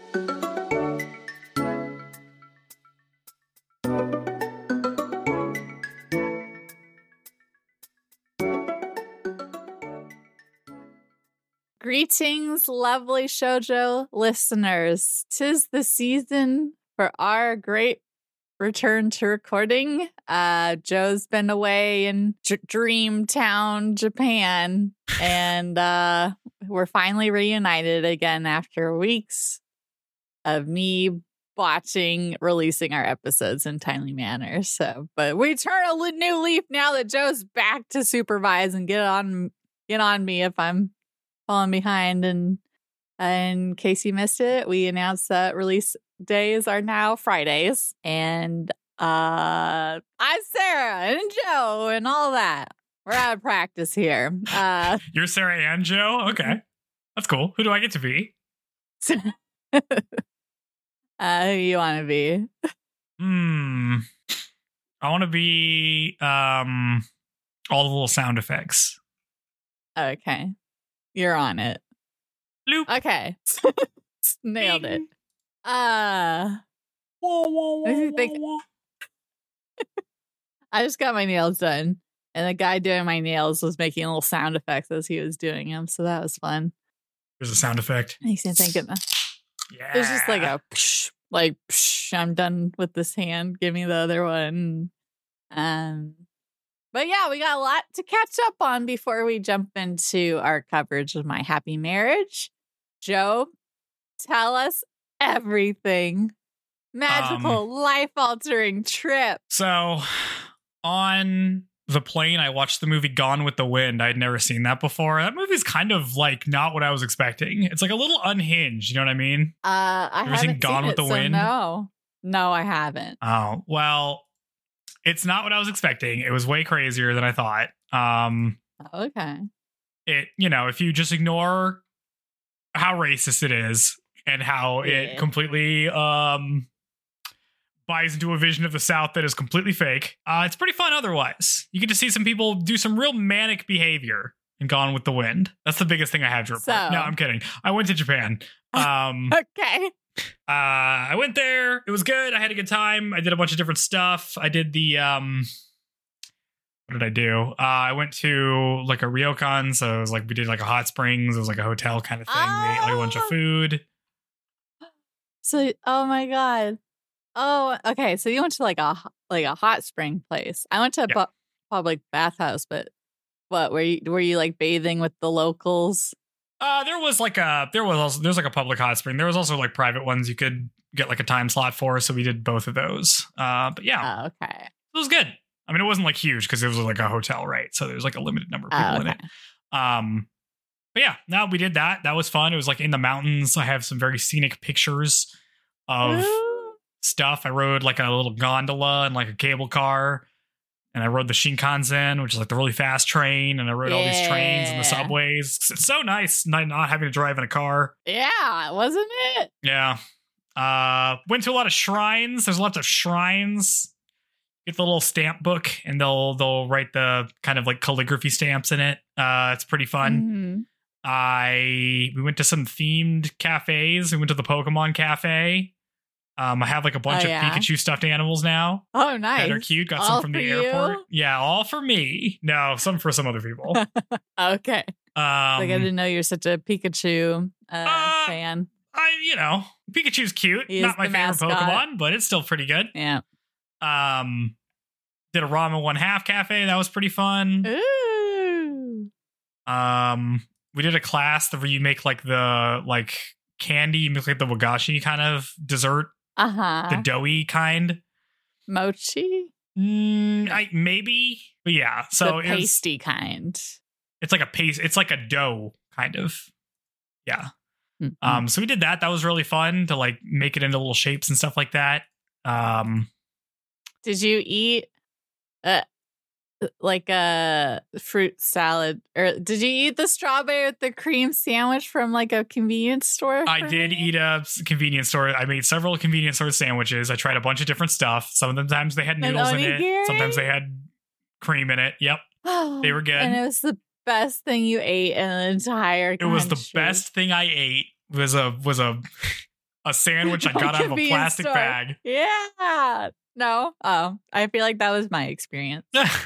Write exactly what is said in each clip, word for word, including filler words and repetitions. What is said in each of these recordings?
Greetings, lovely shoujo listeners. 'Tis the season for our great return to recording. Uh, Joe's been away in J- Dreamtown, Japan, and uh, we're finally reunited again after weeks of me botching releasing our episodes in timely manner. So, but we turn a li- new leaf now that Joe's back to supervise and get on get on me if I'm falling behind. And in case you missed it, we announced that release days are now Fridays. And uh, I'm Sarah and Joe and all that. We're out of practice here. Uh, You're Sarah and Joe? Okay. That's cool. Who do I get to be? uh, who you want to be? Hmm. I want to be um all the little sound effects. Okay. You're on it. Loop. Okay. Nailed it. Uh, Wah, wah, wah, I think- wah, wah. I just got my nails done, and the guy doing my nails was making little sound effects as he was doing them, so that was fun. There's a sound effect. Makes me think of Yeah. there's just like a psh, like psh, I'm done with this hand. Give me the other one. Um, but yeah, we got a lot to catch up on before we jump into our coverage of My Happy Marriage. Joe, tell us everything. Magical, Um, life-altering trip. So on the plane, I watched the movie Gone with the Wind. I'd never seen that before. That movie's kind of like not what I was expecting. It's like a little unhinged. You know what I mean? Uh, I You ever seen haven't Gone seen with it, the so Wind? no, no, I haven't. Oh, well, it's not what I was expecting. It was way crazier than I thought. Um, Okay. it, you know, if you just ignore how racist it is and how Yeah. it completely um buys into a vision of the South that is completely fake, uh, it's pretty fun otherwise. You get to see some people do some real manic behavior in Gone with the Wind. That's the biggest thing I have to report. So- No, I'm kidding. I went to Japan. Um, Okay. Uh, I went there. It was good. I had a good time. I did a bunch of different stuff. I did the um, what did I do? Uh, I went to like a ryokan, so it was like we did like a hot springs. It was like a hotel kind of thing. We ate like a bunch of Oh. food. So, oh my god. Oh, okay. So you went to like a ho- like a hot spring place. I went to a Yeah. pu- public bathhouse, but what were you were you like bathing with the locals? Uh, there was like a there was also there's like a public hot spring. There was also like private ones you could get like a time slot for. So we did both of those. Uh, but yeah, Oh, okay. it was good. I mean, it wasn't like huge because it was like a hotel, right? So there was like a limited number of people Oh, in okay. it. Um, but yeah, no, we did that. That was fun. It was like in the mountains. I have some very scenic pictures of Ooh. stuff. I rode like a little gondola and like a cable car. And I rode the Shinkansen, which is like the really fast train. And I rode all these trains and the Yeah. subways. It's so nice not, not having to drive in a car. Yeah, wasn't it? Yeah. Uh, went to a lot of shrines. There's lots of shrines. Get the little stamp book and they'll they'll write the kind of like calligraphy stamps in it. Uh, it's pretty fun. Mhm. I we went to some themed cafes. We went to the Pokemon Cafe. Um, I have like a bunch Oh, of yeah? Pikachu stuffed animals now Oh, nice. that are cute. Got All some from for the you? airport. Yeah, all for me. No, some for some other people. um, Okay. Like I I, didn't know you're such a Pikachu uh, Uh, fan. you know, Pikachu's cute. He is Not my the favorite mascot. Pokemon, but it's still pretty good. Yeah. Um, did a ramen one half cafe. That was pretty fun. Ooh. Um, we did a class where you make like the like candy, you make like the wagashi kind of dessert, Uh huh. the doughy kind. Mochi. Mm, I maybe, but yeah. So the it was, pasty kind. it's like a paste. It's like a dough kind of. Yeah. Mhm. Um. So we did that. That was really fun to like make it into little shapes and stuff like that. Um. Did you eat uh like a fruit salad, or did you eat the strawberry with the cream sandwich from like a convenience store? I for did me? eat a s- convenience store. I made several convenience store sandwiches. I tried a bunch of different stuff. Some of them times they had An noodles in it. onigiri? Sometimes they had cream in it. Yep. They were good. And it was the best thing you ate in the entire It was the country. best thing I ate. Was a was a a sandwich I got out of a Convenience plastic store. bag. Yeah. No. Oh, I feel like that was my experience.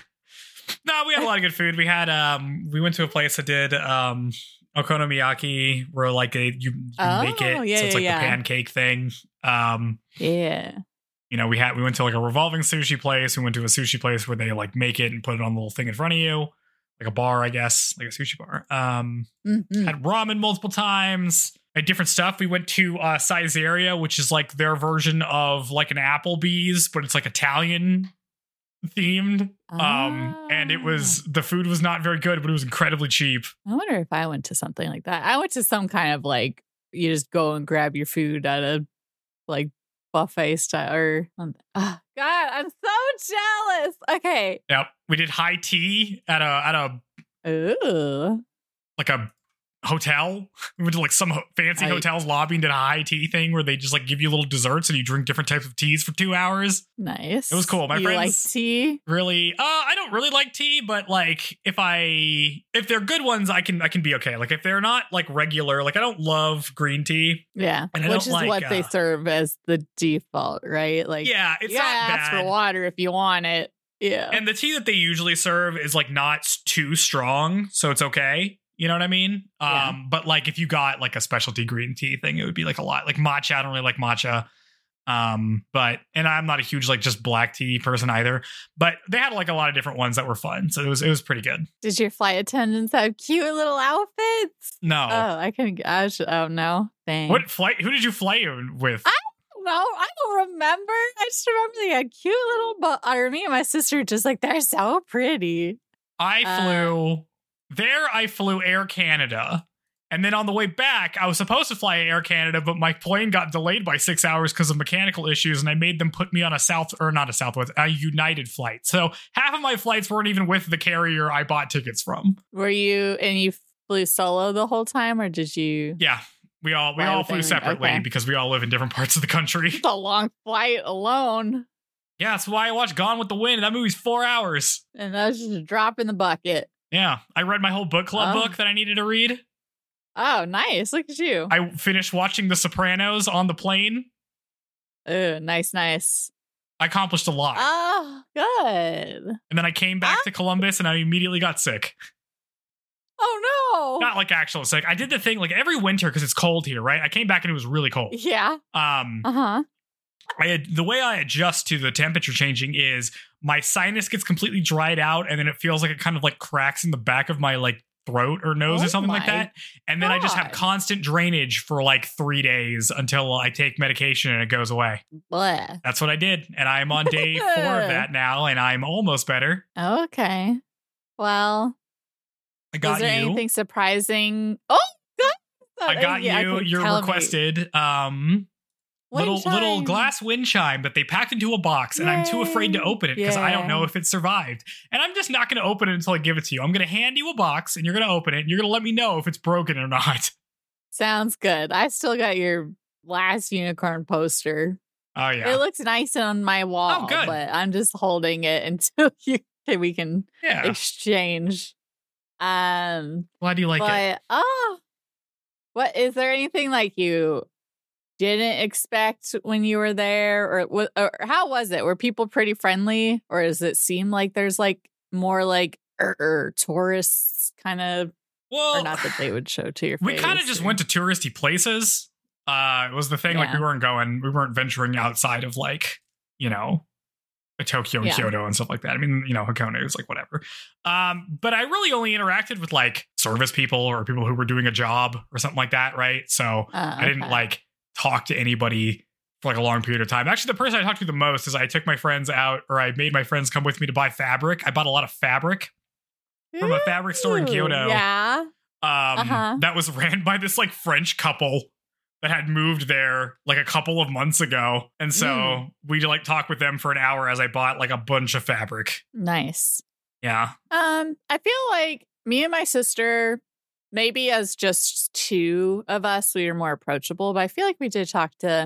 No, we had a lot of good food. We had um we went to a place that did um okonomiyaki, where like a you, you Oh, make it, yeah, so it's like yeah, the yeah. pancake thing. Um Yeah. you know, we had we went to like a revolving sushi place. We went to a sushi place where they like make it and put it on the little thing in front of you, like a bar, I guess, like a sushi bar. Um Mhm. had ramen multiple times. Had different stuff. We went to uh Caesarea, which is like their version of like an Applebee's, but it's like Italian themed. Um and it was the food was not very good, but it was incredibly cheap. I wonder if I went to something like that. I went to some kind of like you just go and grab your food at a like buffet style or something. Oh, God, I'm so jealous. Okay. Yep. We did high tea at a at a Ooh. like a hotel. We went to like some ho- fancy I- hotel's lobby and did a high tea thing where they just like give you little desserts and you drink different types of teas for two hours. Nice. It was cool. My you friends- like tea? Really, uh, I don't really like tea, but like if I if they're good ones, I can I can be okay. Like if they're not like regular, like I don't love green tea. Yeah. And I Which don't is like, what they uh, serve as the default, right? Like Yeah, it's you gotta not ask bad. for water if you want it. Yeah. And the tea that they usually serve is like not s- too strong, so it's okay. You know what I mean? Yeah. Um, but like if you got like a specialty green tea thing, it would be like a lot. Like matcha, I don't really like matcha. Um, but and I'm not a huge like just black tea person either. But they had like a lot of different ones that were fun, so it was it was pretty good. Did your flight attendants have cute little outfits? No, Oh, I can. I should, oh no, thanks. what flight? Who did you fly in with? I- No, I don't remember. I just remember they had cute little. But or me and my sister just like they're so pretty. I uh, flew there. I flew Air Canada. And then on the way back, I was supposed to fly Air Canada, but my plane got delayed by six hours because of mechanical issues, and I made them put me on a South or not a Southwest, a United flight. So half of my flights weren't even with the carrier I bought tickets from. Were you and you flew solo the whole time, or did you? Yeah, we all we Fly all with flew anyone? separately Okay. because we all live in different parts of the country. It's a long flight alone, Yeah, that's why I watched Gone with the Wind. That movie's four hours. and that was just a drop in the bucket. Yeah, I read my whole book club Oh. book that I needed to read. Oh, nice! Look at you. I finished watching The Sopranos on the plane. Oh, nice, nice. I accomplished a lot. Oh, good. And then I came back Ah. to Columbus and I immediately got sick. Oh no. Not like actual sick. I did the thing like every winter because it's cold here, right? I came back and it was really cold. Yeah. Um, Uh huh. I had, the way I adjust to the temperature changing is my sinus gets completely dried out and then it feels like it kind of like cracks in the back of my like throat or nose Oh or something like my that. And then I just have God. constant drainage for like three days until I take medication and it goes away. Bleh. That's what I did. And I'm on day four of that now and I'm almost better. Okay. Well, I got is there you. anything surprising? Oh, good. I got Yeah, you okay, your tell me. requested um Wind little little chime. glass wind chime that they packed into a box, and I'm too afraid to Yay. open it because I don't know Yeah. if it survived. And I'm just not going to open it until I give it to you. I'm going to hand you a box, and you're going to open it, and you're going to let me know if it's broken or not. Sounds good. I still got your last unicorn poster. Oh yeah, It looks nice on my wall, Oh, good. but I'm just holding it until you we can yeah. exchange. Um, Glad you like but it. oh, what is there anything like you didn't expect when you were there, or, wa- or how was it? Were people pretty friendly, or does it seem like there's like more like er, er, tourists kind of, Well, or not that they would show to your we face? kind of just or- went to touristy places. Uh, it was the thing. Like Yeah. we weren't going, we weren't venturing outside of like you know. Tokyo and Yeah. Kyoto and stuff like that. I mean, you know, Hakone was like whatever. Um, but I really only interacted with like service people or people who were doing a job or something like that, right? So Uh, I didn't okay. like talk to anybody for like a long period of time. Actually, the person I talked to the most is I took my friends out, or I made my friends come with me to buy fabric. I bought a lot of fabric from a fabric store in Ooh, Kyoto. Yeah. Um, Uh-huh. that was ran by this like French couple that had moved there like a couple of months ago. And so Mm. we like talked with them for an hour as I bought like a bunch of fabric. Nice. Yeah. Um, I feel like me and my sister, maybe as just two of us, we were more approachable, but I feel like we did talk to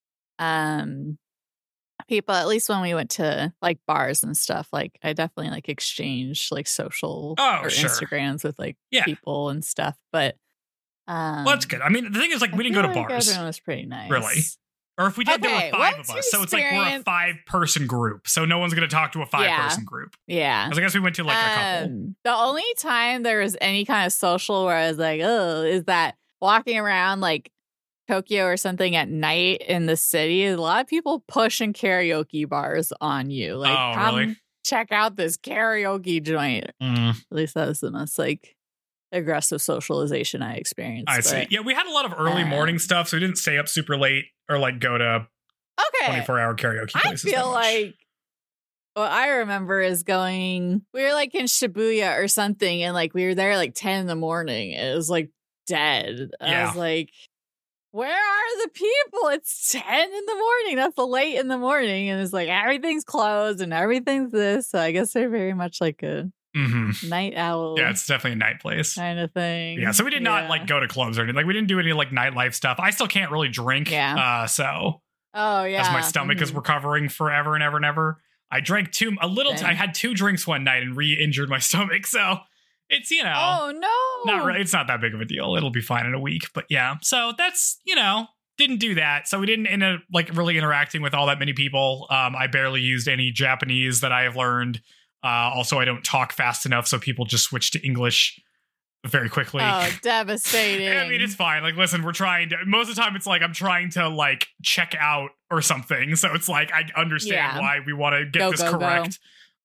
um people, at least when we went to like bars and stuff. Like I definitely like exchanged like social Oh, or sure. Instagrams with like Yeah. people and stuff. But Um, Well, that's good. I mean, the thing is, like, we didn't go to like bars. Everyone was pretty nice. Really? Or if we did, Okay, there were five what's of your us. So it's like we're a experience- five-person group. So no one's going to talk to a five-person group. Yeah. Because I guess we went to like a couple. Um, the only time there was any kind of social where I was like, oh, is that walking around like Tokyo or something at night in the city. A lot of people pushing karaoke bars on you. Like, Oh, come really? check out this karaoke joint. Mm, At least that was the most like aggressive socialization I experienced. I see. but- Yeah, we had a lot of early um, morning stuff, so we didn't stay up super late or like go to Okay. twenty-four hour karaoke I places. that feel much. like what I remember is going, we were like in Shibuya or something, and like we were there like ten in the morning. It was like dead. I Yeah. was like, where are the people? It's ten in the morning. That's late in the morning. And it's like everything's closed and everything's this. So I guess they're very much like a Mhm. night owl Yeah, it's definitely a night place. kind of thing. Yeah, so we did not Yeah. like go to clubs or anything. Like we didn't do any like nightlife stuff. I still can't really drink. Yeah. Uh, so Oh, yeah. as my stomach is Mhm. recovering forever and ever and ever. I drank two a little. Dang. I had two drinks one night and re-injured my stomach. So it's you know Oh, no. not really. It's not that big of a deal. It'll be fine in a week. But yeah, so that's you know didn't do that. So we didn't end up like really interacting with all that many people. Um, I barely used any Japanese that I have learned. Uh, also, I don't talk fast enough, so people just switch to English very quickly. Oh, devastating. I mean, it's fine. Like, listen, we're trying to. Most of the time, it's like I'm trying to like check out or something. So it's like I understand Yeah. why we want to get Go, this go, go. correct.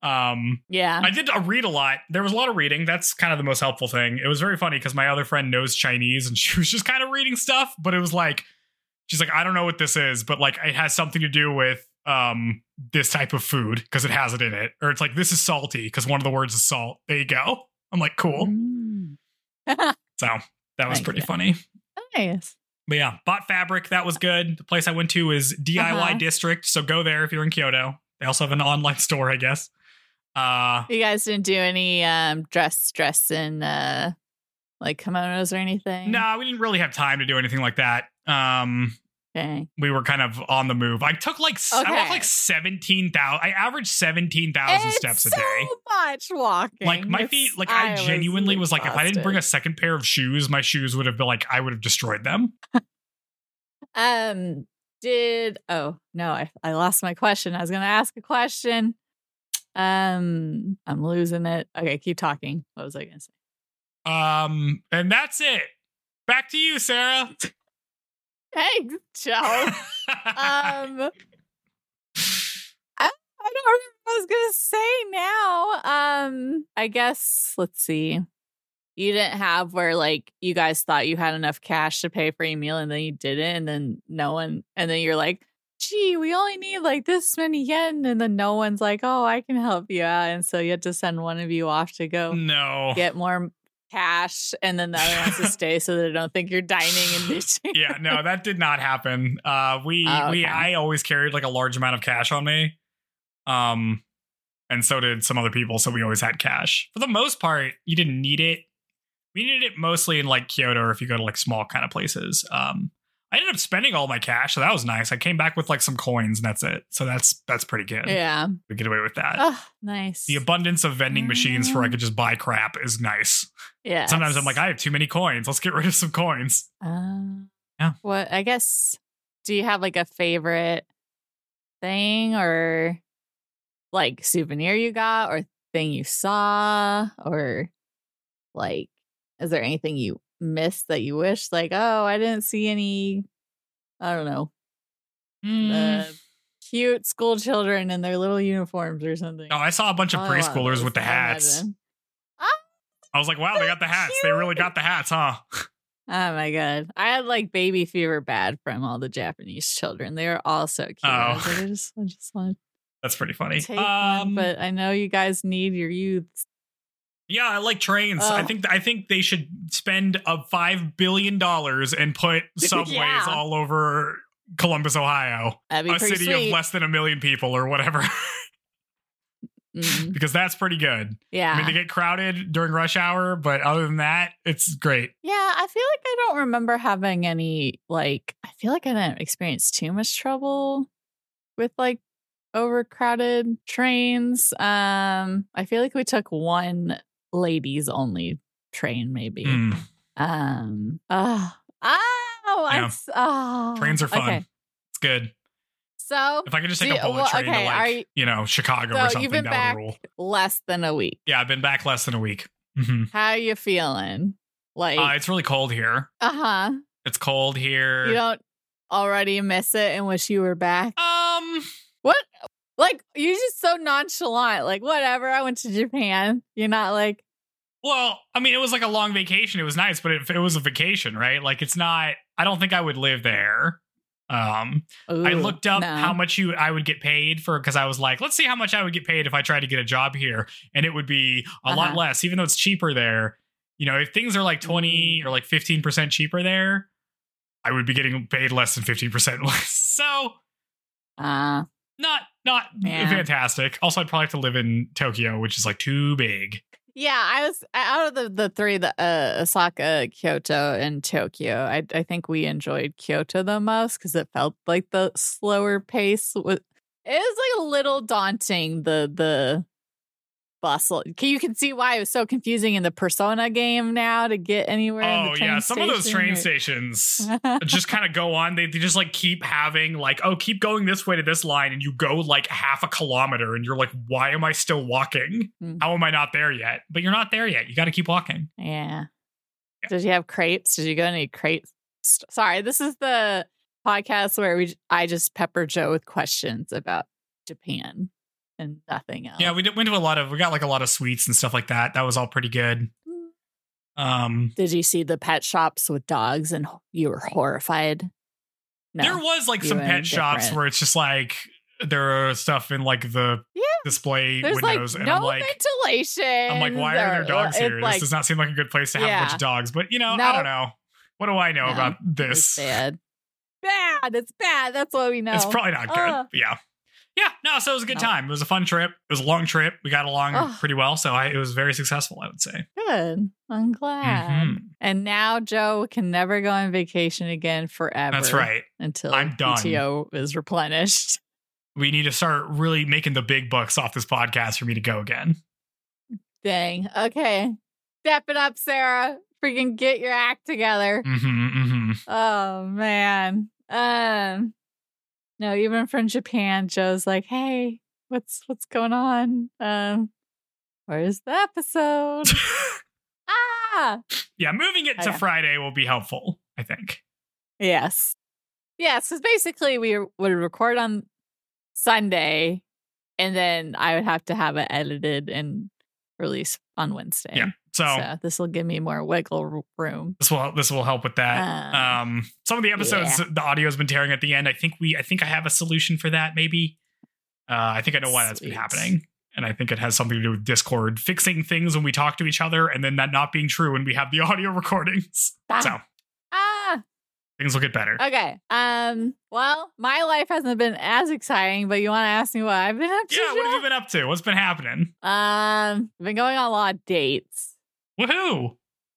Um, Yeah. I did uh, read a lot. There was a lot of reading. That's kind of the most helpful thing. It was very funny because my other friend knows Chinese and she was just kind of reading stuff, but it was like she's like, I don't know what this is, but like it has something to do with um this type of food because it has it in it, or it's like this is salty because one of the words is salt. There you go. I'm like, cool. Mm. So that was Thank pretty you. funny. Nice. But yeah, bought fabric. That was good. The place I went to is D I Y Uh-huh. District. So go there if you're in Kyoto. They also have an online store, I guess. Uh, You guys didn't do any um dress dress in uh like kimonos or anything? no, we didn't really have time to do anything like that. Um, Okay. we were kind of on the move. I took like, s I walked Okay. like seventeen thousand. I averaged seventeen thousand It's steps a so day. much walking. Like my It's- feet, like I, was genuinely was like, if I didn't bring a exhausted. second pair of shoes, my shoes would have been like, I would have destroyed them. Um, did oh no, I I lost my question. I was gonna ask a question. Um, I'm losing it. Okay, keep talking. What was I gonna say? Um, and that's it. Back to you, Sarah. Thanks, Joe. um, I, I don't remember what I was gonna say now. Um, I guess let's see. You didn't have where like you guys thought you had enough cash to pay for a meal and then you didn't, and then no one, and then you're like, gee, we only need like this many yen, and then no one's like, oh, I can help you out, and so you had to send one of you off to go No. get more cash, and then the other one has to stay so they don't think you're dining and bitching. Yeah, no, that did not happen. Uh, we Oh, we okay. I always carried like a large amount of cash on me, um, and so did some other people. So we always had cash. For the most part, you didn't need it. We needed it mostly in like Kyoto, or if you go to like small kind of places. Um, I ended up spending all my cash, so that was nice. I came back with like some coins, and that's it. So that's that's pretty good. Yeah. We get away with that. Oh, nice. The abundance of vending machines for I could just buy crap is nice. Yeah. Sometimes I'm like, I have too many coins. Let's get rid of some coins. Uh, Yeah. What I guess, do you have like a favorite thing or like souvenir you got or thing you saw, or like, is there anything you missed that you wish like, oh, I didn't see any, I don't know, Mm. uh, cute school children in their little uniforms or something? Oh, I saw a bunch of Oh, I love preschoolers those, with the I hats. imagine. I was like, wow, they got the So hats. They really cute. got the hats, huh? Oh my god. I had like baby fever bad from all the Japanese children. They were all so cute. I, was Oh. like, I just I just want That's pretty funny. to take Um, one, but I know you guys need your youths. yeah, I like trains. I Oh. think I think they should spend a five billion dollars and put subways Yeah. all over Columbus, Ohio, That'd be a pretty city sweet. of less than a million people or whatever, Mhm. because that's pretty good. Yeah. I mean, they get crowded during rush hour, but other than that, it's great. yeah, I feel like I don't remember having any like I feel like I didn't experience too much trouble with like overcrowded trains. Um I feel like we took one ladies only train maybe. Mm. Um. Oh. Oh. Yeah. I s- oh. Trains are fun. Okay. It's good. So If I could just do take you- a bullet well, train okay, to are like, you- you know, Chicago so or something, you've been that back would rule. less than a week. Yeah, I've been back less than a week. hmm How you feeling? Like, Uh, it's really cold here. uh huh. It's cold here. You don't already miss it and wish you were back. um, What? Like, you're just so nonchalant. Like, whatever. I went to Japan. You're not like, well, I mean, it was like a long vacation. It was nice, but it, it was a vacation, right? Like, it's not. I don't think I would live there. Um, ooh, I looked up no. how much you I would get paid for because I was like, let's see how much I would get paid if I tried to get a job here, and it would be a lot Uh-huh. less, even though it's cheaper there. You know, if things are like twenty or like fifteen percent cheaper there, I would be getting paid less than fifteen percent less. So Uh, not not Yeah. fantastic. Also, I'd probably have to live in Tokyo, which is like too big. yeah, I was out of the, the three, the uh, Osaka, Kyoto, and Tokyo. I I think we enjoyed Kyoto the most because it felt like the slower pace was. It was like a little daunting. The the bustle. You can see why it was so confusing in the Persona game now to get anywhere. in the Oh train yeah, some of those station. train stations just kind of go on. They, they just like keep having like, oh, keep going this way to this line, and you go like half a kilometer, and you're like, why am I still walking? Hmm. How am I not there yet? But you're not there yet. You got to keep walking. Yeah. Yeah. Did you have crepes? Did you go to any crepes? St- Sorry, this is the podcast where we I just pepper Joe with questions about Japan and nothing else. Yeah, we did, went to a lot of. We got like a lot of sweets and stuff like that. That was all pretty good. Um, Did you see the pet shops with dogs and you were horrified? No. there was like you some were pet shops indifferent. where it's just like there are stuff in like the Yeah. display There's windows, like and no I'm like. ventilation. I'm like, why are there dogs It's here? Like, this does not seem like a good place to have a bunch Yeah. of dogs. But you know, I No. don't know. What do I know No, about it's this? bad. Bad. It's bad. That's what we know. It's probably not good. Ugh. But yeah. Yeah. No, so it was a good No. time. It was a fun trip. It was a long trip. We got along Ugh. pretty well. So I, it was very successful, I would say. Good. I'm glad. Mhm. And now Joe can never go on vacation again forever. That's right. Until I'm done. P T O is replenished. We need to start really making the big bucks off this podcast for me to go again. Dang. Okay. Step it up, Sarah. Freaking get your act together. hmm hmm Oh man. Um no, even from Japan, Joe's like, hey, what's what's going on? Um, where's the episode? ah Yeah, moving it to Okay. Friday will be helpful, I think. yes. Yes, because basically we would record on Sunday and then I would have to have it edited and released on Wednesday. Yeah. So, So this will give me more wiggle room. this will this will help with that. Uh, um, some of the episodes, yeah. the audio's been tearing at the end. I think we, I think I have a solution for that. Maybe. Uh, I think I know why that's been Sweet. happening, and I think it has something to do with Discord fixing things when we talk to each other, and then that not being true when we have the audio recordings. Ah. So Ah, things will get better. okay. Um, well, my life hasn't been as exciting, but you want to ask me what I've been up to? Yeah, what have Joe? you been up to? What's been happening? Um, I've been going on a lot of dates. Woohoo!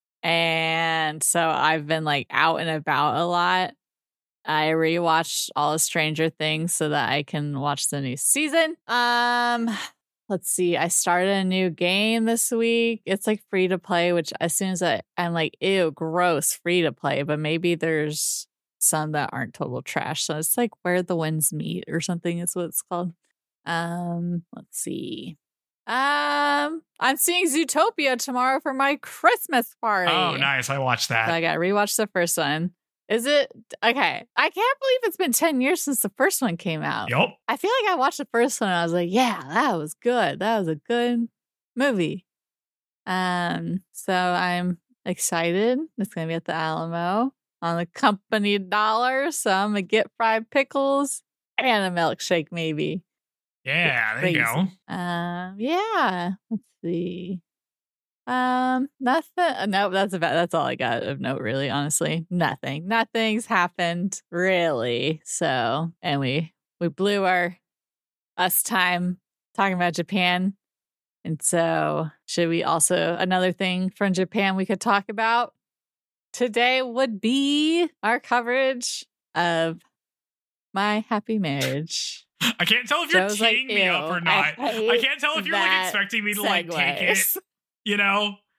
And so I've been like out and about a lot. I rewatched all of Stranger Things so that I can watch the new season. Um, let's see. I started a new game this week. It's like free to play, which as soon as I, I'm like, ew, gross, free to play. But maybe there's some that aren't total trash. So it's like Where the Winds Meet or something is what it's called. Um, let's see. Um, I'm seeing Zootopia tomorrow for my Christmas party. Oh, nice. I watched that. So I got to rewatch the first one. Is it okay? I can't believe it's been ten years since the first one came out. Yup. I feel like I watched the first one and I was like, yeah, that was good. That was a good movie. Um, so I'm excited. It's gonna be at the Alamo on the company dollar. So I'm gonna get fried pickles and a milkshake, maybe. Yeah, there you go. Crazy. Um, yeah. Let's see. Um, nothing. No, that's about. That's all I got of note. Really, honestly, nothing. Nothing's happened really. So, and we we blew our us time talking about Japan, and so should we also another thing from Japan we could talk about today would be our coverage of My Happy Marriage. I can't tell if you're Joe's like, teeing me up "Ew, or not. I I, hate can't tell if you're like that expecting me to like take it, segues." you know,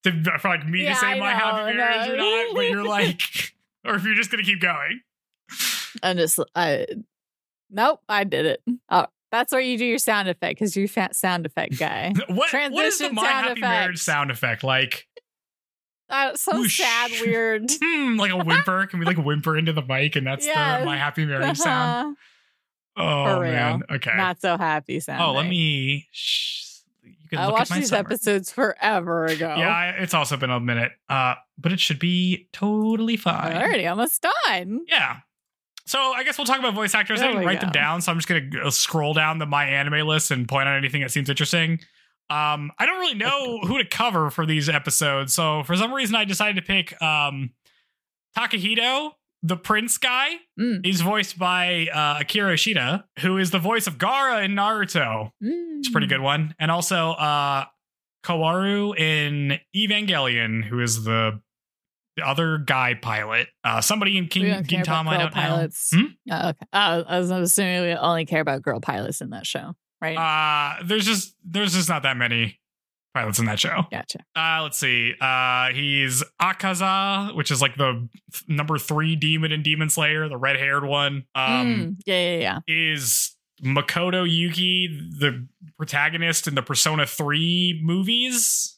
to, for like me Yeah, to say I my know, happy marriage or no. not, but you're like, or if you're just gonna keep going. I'm just, I, nope, I did it. Oh, that's where you do your sound effect because you're fat sound effect guy. What what is the Transition my sound happy marriage effects. sound effect? Like Uh, so whoosh. sad, weird. hmm, like a whimper? Can we like whimper into the mic and that's Yes. the my happy marriage sound? Oh For real. man. Okay. Not so happy sound. oh, let me. Shh, you can I look at watched my these summer. episodes forever ago. Yeah, I- it's also been a minute. Uh, but it should be totally fine. I'm already almost done. Yeah. So I guess we'll talk about voice actors. I There didn't we write them go. down, so I'm just gonna go scroll down the my anime list and point out anything that seems interesting. Um, I don't really know who to cover for these episodes, so for some reason I decided to pick um, Takahito, the prince guy. Mm. He's voiced by uh, Akira Ishida, who is the voice of Gaara in Naruto. Mm. It's a pretty good one, and also uh, Kawaru in Evangelion, who is the the other guy pilot. Uh, somebody in We King don't care about Gintama, I girl don't pilots. know. Hmm? Oh, okay. Oh, I was assuming we only care about girl pilots in that show, right? Uh, there's just there's just not that many pilots in that show. Gotcha. Uh, let's see. Uh, he's Akaza, which is like the th- number three demon in Demon Slayer, the red haired one. Um, Mm. Yeah, yeah, yeah. is Makoto Yuki the protagonist in the Persona three movies?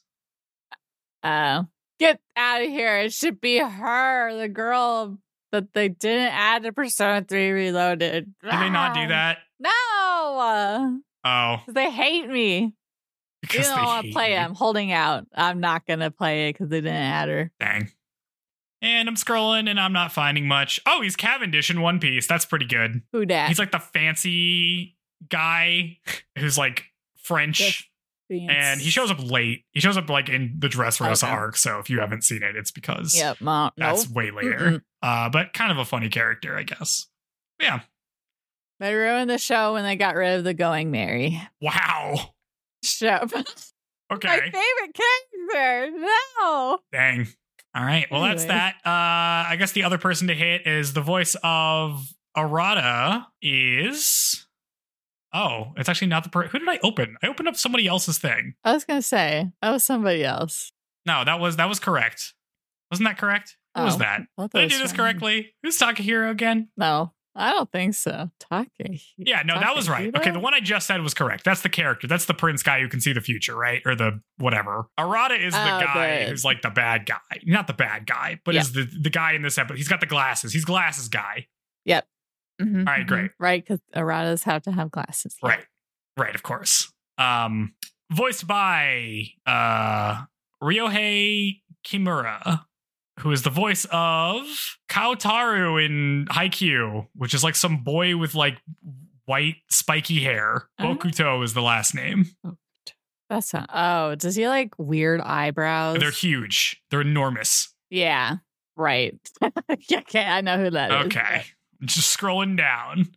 Uh, get out of here. It should be her, the girl that they didn't add to Persona three Reloaded. Did they not do that? No. Oh, They hate me. You because don't they want to hate play it. me. I'm holding out. I'm not going to play it because they didn't add her. Dang. And I'm scrolling and I'm not finding much. Oh, he's Cavendish in One Piece. That's pretty good. Who dat? He's like the fancy guy who's like French. And he shows up late. He shows up like in the Dressrosa Okay. arc. So if you haven't seen it, it's because Yep, mom. that's Nope. way later. Mm-mm. Uh, but kind of a funny character, I guess. Yeah. They ruined the show when they got rid of the Going Merry Wow. show. Okay. My favorite character. No. Dang. All right. Well, that's Anyway. that. Uh, I guess the other person to hit is the voice of Arata is. Oh, it's actually not the person. Who did I open? I opened up somebody else's thing. I was gonna say that was somebody else. No, that was that was correct. Wasn't that correct? Who was Oh, that? I thought Did I it do was this from- correctly? Who's Takahiro again? No, I don't think so. Take. Yeah, no, that was right. Okay, the one I just said was correct. That's the character. That's the prince guy who can see the future, right? Or the whatever. Arata is the Oh, guy good. who's like the bad guy. Not the bad guy, but Yeah. is the, the guy in this episode. He's got the glasses. He's glasses guy. Mm-hmm, All right, great. Right, because erratas have to have glasses. Right. Right, of course. Um, voiced by uh Ryohei Kimura, who is the voice of Kaotaru in Haikyuu, which is like some boy with like white spiky hair. Oh. Bokuto is the last name. That's not, oh, does he like weird eyebrows? They're huge. They're enormous. Yeah, right. Yeah, okay, I know who that is. Okay. Just scrolling down.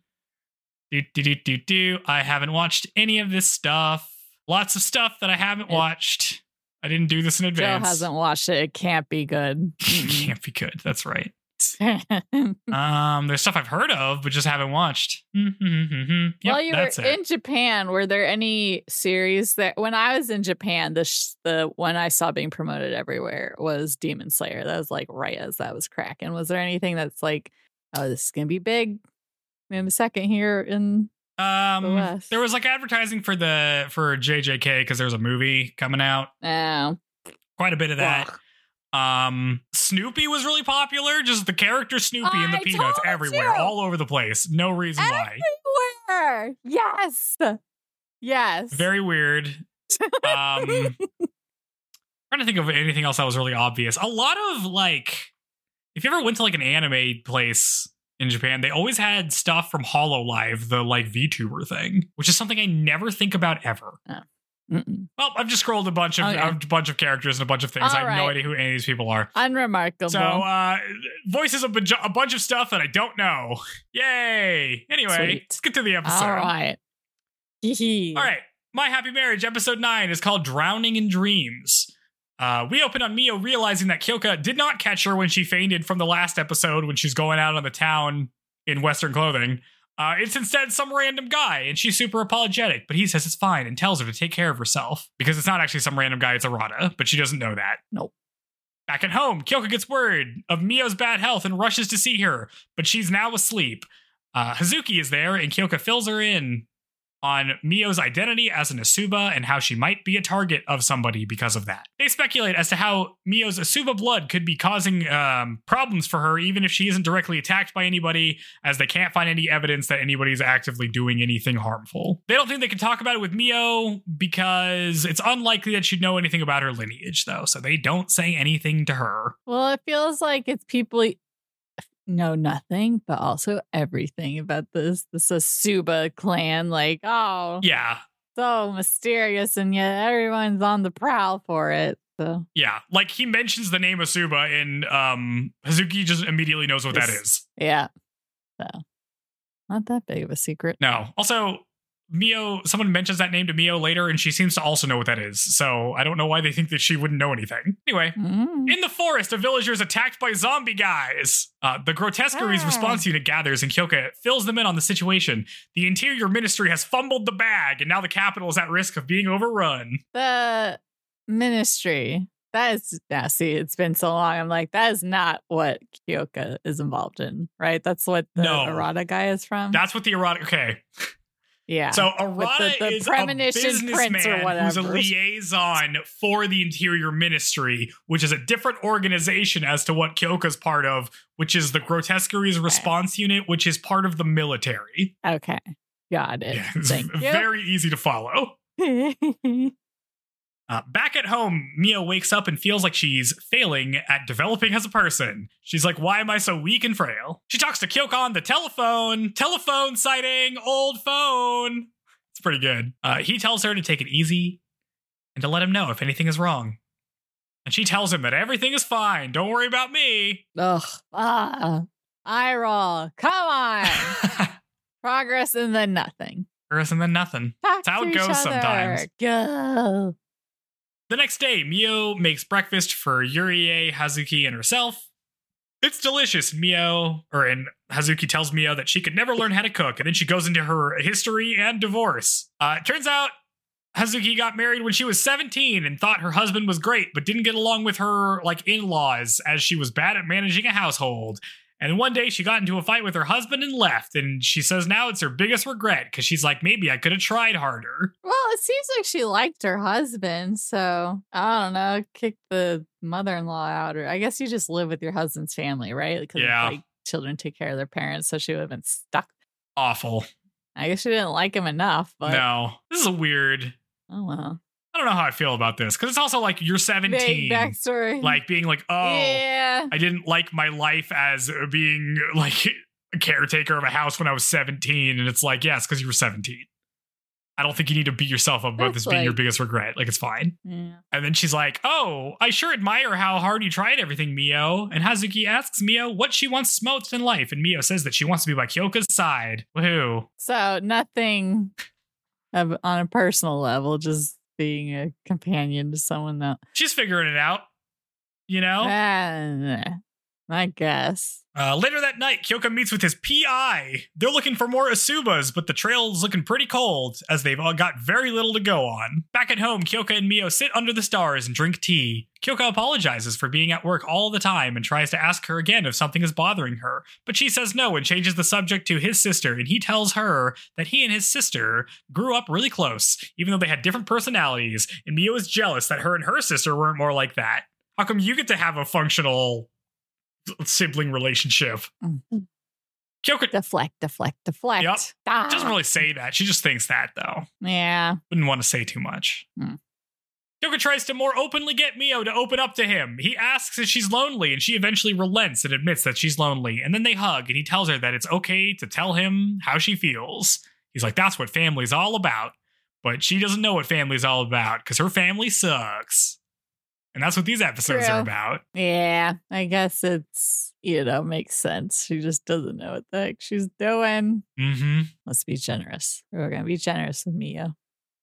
Do, do, do, do, do. I haven't watched any of this stuff. Lots of stuff that I haven't It- watched. I didn't do this in Joe advance. hasn't watched it. It can't be good. Can't be good. That's right. Mm-mm. Um, there's stuff I've heard of, but just haven't watched. Yep, While you were that's it. in Japan, were there any series that when I was in Japan, the sh- the one I saw being promoted everywhere was Demon Slayer. That was like right as that was cracking. Was there anything that's like, oh, this is gonna be big in a second here in Um, West. there was like advertising for the for J J K because there's a movie coming out. oh, Quite a bit of that. ugh. Um, Snoopy was really popular. Just the character Snoopy and the I Peanuts told everywhere, you. all over the place. No reason why. Everywhere. Yes. Yes. Very weird. Um, trying to think of anything else that was really obvious. A lot of like, if you ever went to like an anime place in Japan, they always had stuff from HoloLive, the like VTuber thing, which is something I never think about ever. Mm-mm. Well, I've just scrolled a bunch of Okay. a bunch of characters and a bunch of things. All I have no right. idea who any of these people are. Unremarkable. So, uh, voices of a bunch of stuff that I don't know. Yay! Anyway, Sweet. let's get to the episode. All right. Hee-hee. All right. My Happy Marriage, episode nine, is called Drowning in Dreams. Uh, we open on Mio realizing that Kyoka did not catch her when she fainted from the last episode when she's going out on the town in Western clothing. Uh, it's instead some random guy, and she's super apologetic, but he says it's fine and tells her to take care of herself. Because it's not actually some random guy, it's Arata, but she doesn't know that. Nope. Back at home, Kyoka gets word of Mio's bad health and rushes to see her, but she's now asleep. Uh, Hazuki is there, and Kyoka fills her in on Mio's identity as an Asuba and how she might be a target of somebody because of that. They speculate as to how Mio's Asuba blood could be causing um, problems for her, even if she isn't directly attacked by anybody, as they can't find any evidence that anybody's actively doing anything harmful. They don't think they can talk about it with Mio because it's unlikely that she'd know anything about her lineage, though, so they don't say anything to her. Well, it feels like it's people know nothing, but also everything about this this Asuba clan. Like, oh, Yeah. so mysterious, and yet everyone's on the prowl for it. So Yeah, like he mentions the name Asuba, and um, Hazuki just immediately knows what that Yes. is. yeah, so not that big of a secret. No. Also, Mio, someone mentions that name to Mio later, and she seems to also know what that is. So I don't know why they think that she wouldn't know anything. Anyway, Mm. in the forest, a villager is attacked by zombie guys. Uh, the Grotesqueries Ah. response unit gathers, and Kyoka fills them in on the situation. The Interior Ministry has fumbled the bag, and now the capital is at risk of being overrun. The ministry. That is, yeah, see, it's been so long. I'm like, that is not what Kyoka is involved in, right? That's what the No. Arata guy is from. That's what the erotic. Okay. yeah. So With Arata the- the is a premonition prince or businessman who's a whatever. liaison for the Interior Ministry, which is a different organization as to what Kyoka's part of, which is the Grotesqueries Response Unit, which is part of the military. okay. Got it. Yeah, it's Thank you. very easy to follow. Uh, back at home, Mio wakes up and feels like she's failing at developing as a person. She's like, why am I so weak and frail? She talks to Kyoka on the telephone. Telephone sighting, old phone. It's pretty good. Uh, he tells her to take it easy and to let him know if anything is wrong. And she tells him that everything is fine. Don't worry about me. Ugh. Ah. Eye roll. Come on. Progress and then nothing. Worse than nothing. Talk That's how to it each goes other. sometimes. Go. The next day, Mio makes breakfast for Yurie, Hazuki, and herself. It's delicious. Mio, or and Hazuki tells Mio that she could never learn how to cook, and then she goes into her history and divorce. Uh, it turns out Hazuki got married when she was seventeen and thought her husband was great, but didn't get along with her like in-laws as she was bad at managing a household. And one day she got into a fight with her husband and left, and she says now it's her biggest regret because she's like, maybe I could have tried harder. Well, it seems like she liked her husband, so I don't know, kick the mother-in-law out, or I guess you just live with your husband's family, right? Because Yeah. like children take care of their parents, so she would have been stuck. Awful. I guess she didn't like him enough, but No, this is a weird. oh well. I don't know how I feel about this because it's also like you're Big seventeen, backstory. like being like, oh, yeah. I didn't like my life as being like a caretaker of a house when I was seventeen, and it's like, yes, because you were seventeen. I don't think you need to beat yourself up about That's this being your like- biggest regret. Like, it's fine. Yeah. And then she's like, oh, I sure admire how hard you tried everything, Mio. And Hazuki asks Mio what she wants most in life, and Mio says that she wants to be by Kyoka's side. Woohoo. So nothing of, on a personal level, just being a companion to someone that She's figuring it out, you know? Ah, I guess. Uh, later that night, Kyoka meets with his P I. They're looking for more Asubas, but the trail is looking pretty cold, as they've all got very little to go on. Back at home, Kyoka and Mio sit under the stars and drink tea. Kyoka apologizes for being at work all the time and tries to ask her again if something is bothering her, but she says no and changes the subject to his sister, and he tells her that he and his sister grew up really close, even though they had different personalities, and Mio is jealous that her and her sister weren't more like that. How come you get to have a functional sibling relationship? Mhm. Kyoka Deflect, deflect, deflect. Yep. Ah. doesn't really say that. She just thinks that, though. Yeah. Wouldn't want to say too much. Hmm. Kyoka tries to more openly get Mio to open up to him. He asks if she's lonely, and she eventually relents and admits that she's lonely. And then they hug, and he tells her that it's okay to tell him how she feels. He's like, that's what family's all about. But she doesn't know what family's all about, because her family sucks. And that's what these episodes True. are about. Yeah. I guess it's, you know, makes sense. She just doesn't know what the heck she's doing. Mm-hmm. Let's be generous. We're going to be generous with Mio.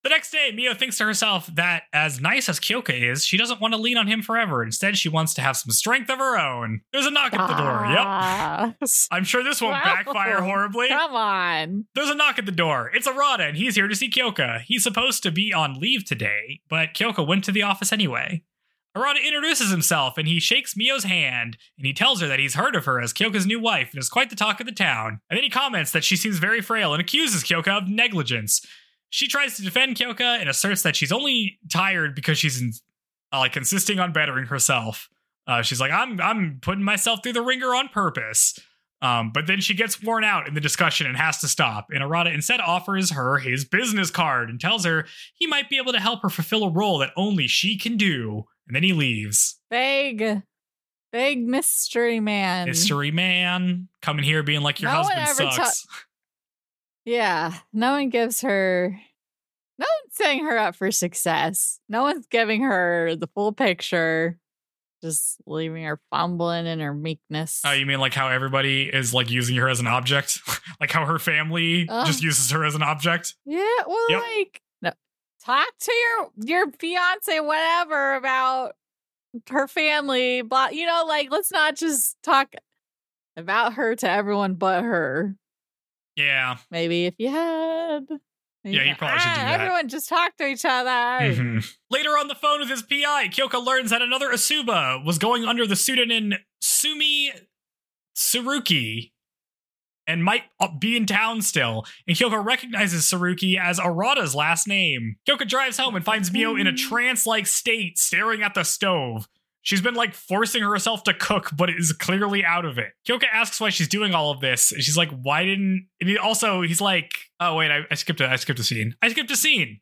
The next day, Mio thinks to herself that as nice as Kyoka is, she doesn't want to lean on him forever. Instead, she wants to have some strength of her own. There's a knock at the door. Yep. I'm sure this won't Wow. backfire horribly. Come on. There's a knock at the door. It's Arata, and he's here to see Kyoka. He's supposed to be on leave today, but Kyoka went to the office anyway. Arata introduces himself, and he shakes Mio's hand, and he tells her that he's heard of her as Kyoka's new wife and is quite the talk of the town. And then he comments that she seems very frail and accuses Kyoka of negligence. She tries to defend Kyoka and asserts that she's only tired because she's in, uh, like insisting on bettering herself. Uh, she's like, I'm I'm putting myself through the ringer on purpose. Um, but then she gets worn out in the discussion and has to stop. And Arata instead offers her his business card and tells her he might be able to help her fulfill a role that only she can do. And then he leaves. Vague. Vague mystery man. Mystery man coming here being like, your No one husband ever sucks. Yeah, no one gives her, no one's setting her up for success. No one's giving her the full picture, just leaving her fumbling in her meekness. Oh, you mean like how everybody is like using her as an object? Like how her family Ugh. just uses her as an object? Yeah, well, Yep. like, no, talk to your your fiance, whatever, about her family. Blah, you know, like, let's not just talk about her to everyone but her. Yeah. Maybe if you had. maybe- Yeah, you probably should do Ah, that. Everyone just talk to each other. Mhm. Later on the phone with his P I, Kyoka learns that another Asuba was going under the pseudonym Sumi Tsuruki and might be in town still. And Kyoka recognizes Tsuruki as Arata's last name. Kyoka drives home and finds Mio in a trance-like state, staring at the stove. She's been like forcing herself to cook, but is clearly out of it. Kyoka asks why she's doing all of this. And she's like, why didn't... And he also, he's like, oh, wait, I, I skipped a, I skipped a scene. I skipped a scene.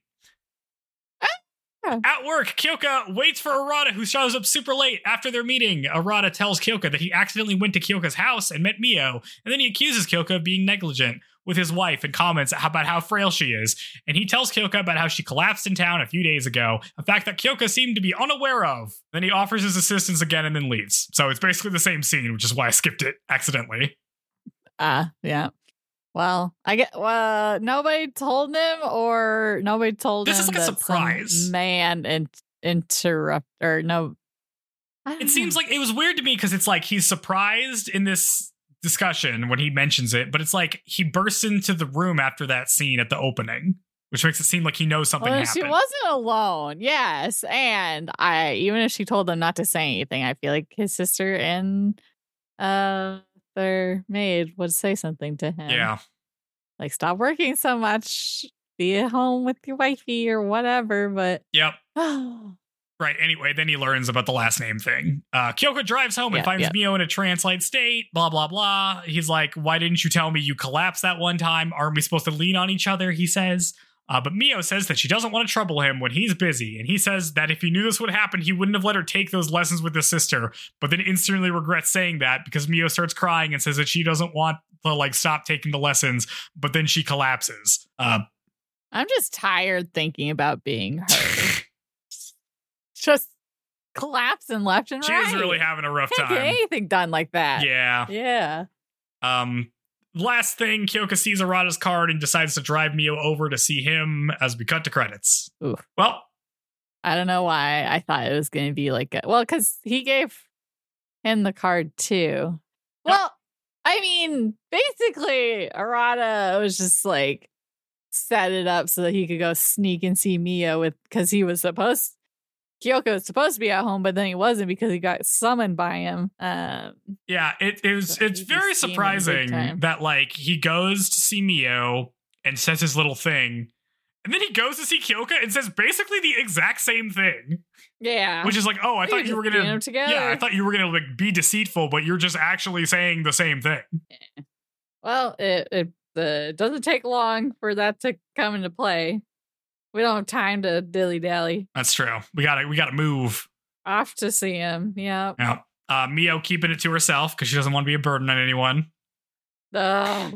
Ah. At work, Kyoka waits for Arata, who shows up super late. After their meeting, Arata tells Kyoka that he accidentally went to Kyoka's house and met Mio, and then he accuses Kyoka of being negligent with his wife and comments about how frail she is. And he tells Kyoka about how she collapsed in town a few days ago, a fact that Kyoka seemed to be unaware of. Then he offers his assistance again and then leaves. So it's basically the same scene, which is why I skipped it accidentally. Ah, yeah. Well, I get. Well, nobody told him, or nobody told This him is like a that some surprise. man in, interrupt or no. I don't It seems know. like it was weird to me because it's like he's surprised in this discussion when he mentions it, but it's like he bursts into the room after that scene at the opening, which makes it seem like he knows something Well, happened. she wasn't alone. Yes, and I even if she told them not to say anything, I feel like his sister and uh their maid would say something to him. Yeah. Like, stop working so much. Be at home with your wifey or whatever. But Yep. Right. Anyway, then he learns about the last name thing. Uh, Kyoka drives home and Yeah, finds yeah. Mio in a trance-like state. Blah, blah, blah. He's like, why didn't you tell me you collapsed that one time? Aren't we supposed to lean on each other? He says. Uh, but Mio says that she doesn't want to trouble him when he's busy. And he says that if he knew this would happen, he wouldn't have let her take those lessons with his sister. But then instantly regrets saying that because Mio starts crying and says that she doesn't want to like stop taking the lessons. But then she collapses. Uh, I'm just tired thinking about being her. Just collapsing left and she right. is really having a rough Can't get time. anything done like that. Yeah. Yeah. Um, last thing, Kyoka sees Arata's card and decides to drive Mio over to see him as we cut to credits. Ooh. Well, I don't know why I thought it was going to be like a, well, because he gave him the card too. Well, I mean, basically, Arata was just like set it up so that he could go sneak and see Mio with because he was supposed Kyoko was supposed to be at home, but then he wasn't because he got summoned by him. Um, yeah, it, it was. So It's he's very seen him big surprising time. that like he goes to see Mio and says his little thing, and then he goes to see Kyoka and says basically the exact same thing, yeah, which is like, oh, I They thought just you were getting gonna, them together. yeah, I thought you were gonna like be deceitful, but you're just actually saying the same thing. Well, it it, uh, it doesn't take long for that to come into play. We don't have time to dilly dally. That's true. We gotta, we gotta move. Off to see him. Yeah. Yeah. Uh, Mio keeping it to herself because she doesn't want to be a burden on anyone. Oh.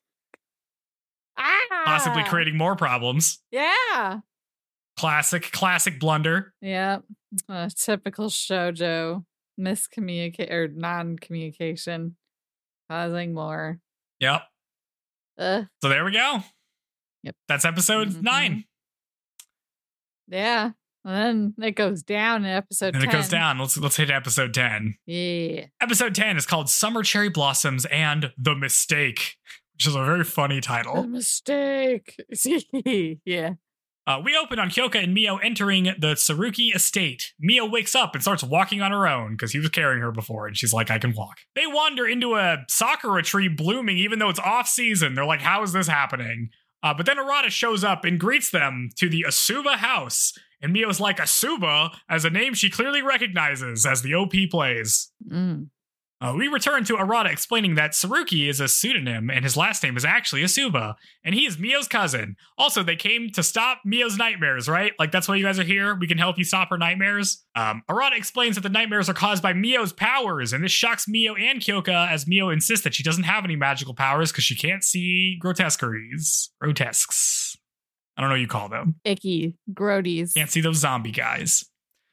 Ah! Possibly creating more problems. Yeah. Classic, classic blunder. Yeah. Uh, typical shoujo miscommunicate or non-communication causing more. Yep. Uh, So there we go. Yep. That's episode Mhm. nine. Yeah. And then it goes down in episode And ten. it goes down. Let's let's hit episode ten. Yeah. Episode ten is called Summer Cherry Blossoms and The Mistake, which is a very funny A title. mistake. Yeah. Uh, we open on Kyoka and Mio entering the Tsurugi estate. Mio wakes up and starts walking on her own because he was carrying her before, and she's like, I can walk. They wander into a sakura tree blooming even though it's off season. They're like, how is this happening? Uh, but then Arata shows up and greets them to the Asuba house. And Mio's like, Asuba, as a name she clearly recognizes as the O P plays. Mm. Uh, we return to Arata explaining that Tsurugi is a pseudonym and his last name is actually Asuba, and he is Mio's cousin. Also, they came to stop Mio's nightmares, right? Like, that's why you guys are here? We can help you stop her nightmares? Um, Arata explains that the nightmares are caused by Mio's powers, and this shocks Mio and Kyoka as Mio insists that she doesn't have any magical powers because she can't see grotesqueries. Grotesques. I don't know what you call them. Icky. Grodies. Can't see those zombie guys.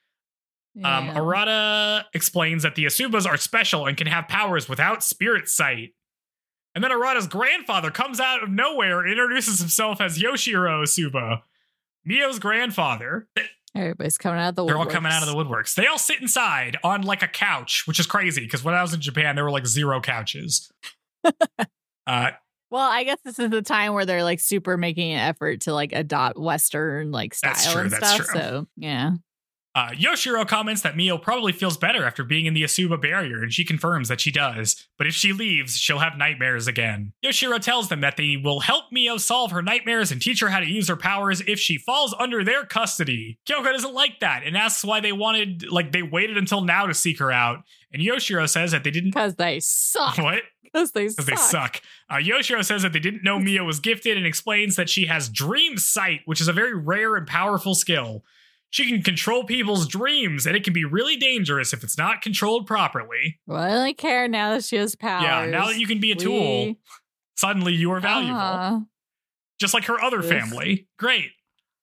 Yeah. Um, Arata explains that the Asubas are special and can have powers without spirit sight. And then Arata's grandfather comes out of nowhere and introduces himself as Yoshiro Asuba, Mio's grandfather. Everybody's coming out of the woodworks. They're all coming out of the woodworks. They all sit inside on like a couch, which is crazy because when I was in Japan, there were like zero couches. uh, Well, I guess this is the time where they're like super making an effort to like adopt Western like style That's true, and that's stuff. true. So yeah. Uh, Yoshiro comments that Mio probably feels better after being in the Asuba barrier, and she confirms that she does. But if she leaves, she'll have nightmares again. Yoshiro tells them that they will help Mio solve her nightmares and teach her how to use her powers if she falls under their custody. Kyoka doesn't like that and asks why they wanted, like, they waited until now to seek her out. And Yoshiro says that they didn't. Because they suck. What? Because they Because suck. they suck. Uh, Yoshiro says that they didn't know Mio was gifted and explains that she has dream sight, which is a very rare and powerful skill. She can control people's dreams, and it can be really dangerous if it's not controlled properly. Well, I don't care now that she has powers. Yeah, now that you can be a We- tool, suddenly you are valuable. Uh-huh. Just like her other Ugh. family. Great.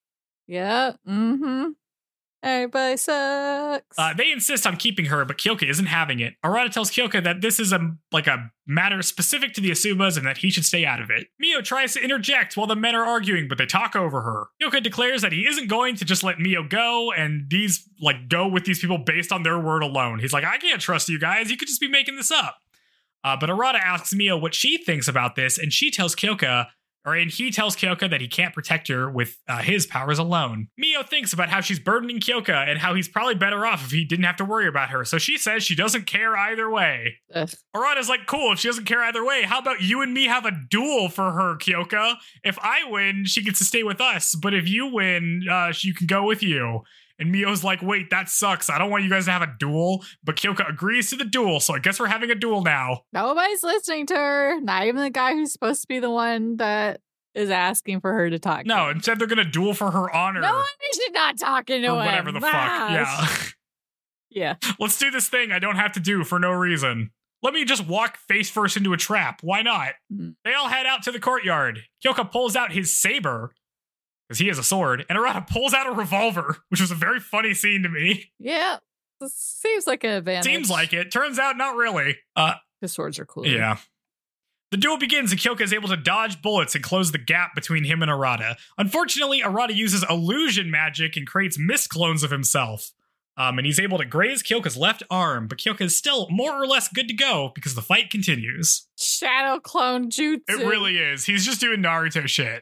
Yeah. Mm-hmm. Everybody sucks. Uh, they insist on keeping her, but Kyoka isn't having it. Arata tells Kyoka that this is a like a matter specific to the Asubas and that he should stay out of it. Mio tries to interject while the men are arguing, but they talk over her. Kyoka declares that he isn't going to just let Mio go and these like go with these people based on their word alone. He's like, I can't trust you guys. You could just be making this up. Uh, but Arata asks Mio what she thinks about this, and she tells Kyoka, or and he tells Kyoka that he can't protect her with uh, his powers alone. Mio thinks about how she's burdening Kyoka and how he's probably better off if he didn't have to worry about her. So she says she doesn't care either way. Ugh. Arata's like, cool, if she doesn't care either way, how about you and me have a duel for her, Kyoka? If I win, she gets to stay with us. But if you win, uh, she can go with you. And Mio's like, wait, that sucks. I don't want you guys to have a duel. But Kyoka agrees to the duel, so I guess we're having a duel now. Nobody's listening to her. Not even the guy who's supposed to be the one that is asking for her to talk. No, to. instead they're going to duel for her honor. No wonder she's not talking to or him. whatever the fuck. Ah, Yeah. Yeah. Let's do this thing I don't have to do for no reason. Let me just walk face first into a trap. Why not? Mhm. They all head out to the courtyard. Kyoka pulls out his saber, because he has a sword, and Arata pulls out a revolver, which was a very funny scene to me. Yeah. This seems like an advantage. Seems like it. Turns out, not really. Uh, Because swords are cool. yeah. The duel begins and Kyoka is able to dodge bullets and close the gap between him and Arata. Unfortunately, Arata uses illusion magic and creates mist clones of himself. Um, and he's able to graze Kyoka's left arm, but Kyoka is still more or less good to go because the fight continues. Shadow clone jutsu. It really is. He's just doing Naruto shit.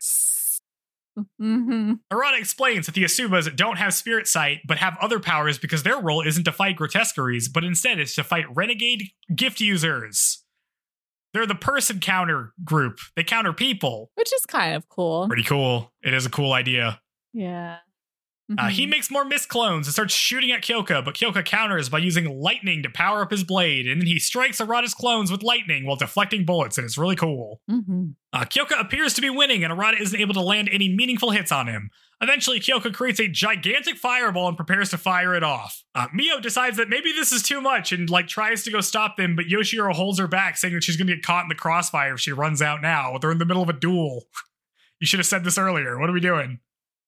Mm-hmm. Arata explains that the Asubas don't have spirit sight, but have other powers because their role isn't to fight grotesqueries, but instead it's to fight renegade gift users. They're the person counter group. They counter people. Which is kind of cool. Pretty cool. It is a cool idea. Yeah. Uh, Mhm. he makes more mist clones and starts shooting at Kyoka, but Kyoka counters by using lightning to power up his blade, and then he strikes Arata's clones with lightning while deflecting bullets, and it's really cool. Mhm. Uh, Kyoka appears to be winning, and Arata isn't able to land any meaningful hits on him. Eventually, Kyoka creates a gigantic fireball and prepares to fire it off. Uh, Mio decides that maybe this is too much and like tries to go stop them, but Yoshiro holds her back, saying that she's going to get caught in the crossfire if she runs out now. They're in the middle of a duel. You should have said this earlier. What are we doing?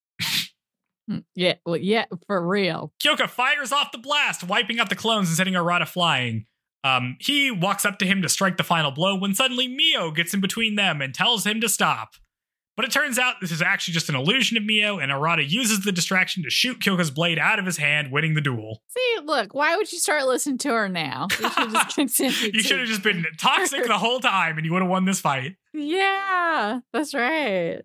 Mm, Yeah. Well, yeah, for real. Kyoka fires off the blast, wiping out the clones and setting Arata flying. Um, he walks up to him to strike the final blow when suddenly Mio gets in between them and tells him to stop. But it turns out this is actually just an illusion of Mio, and Arata uses the distraction to shoot Kyoka's blade out of his hand, winning the duel. See, look, why would you start listening to her now? You should just continue. You should have just been toxic the whole time, and you would have won this fight. Yeah, that's right.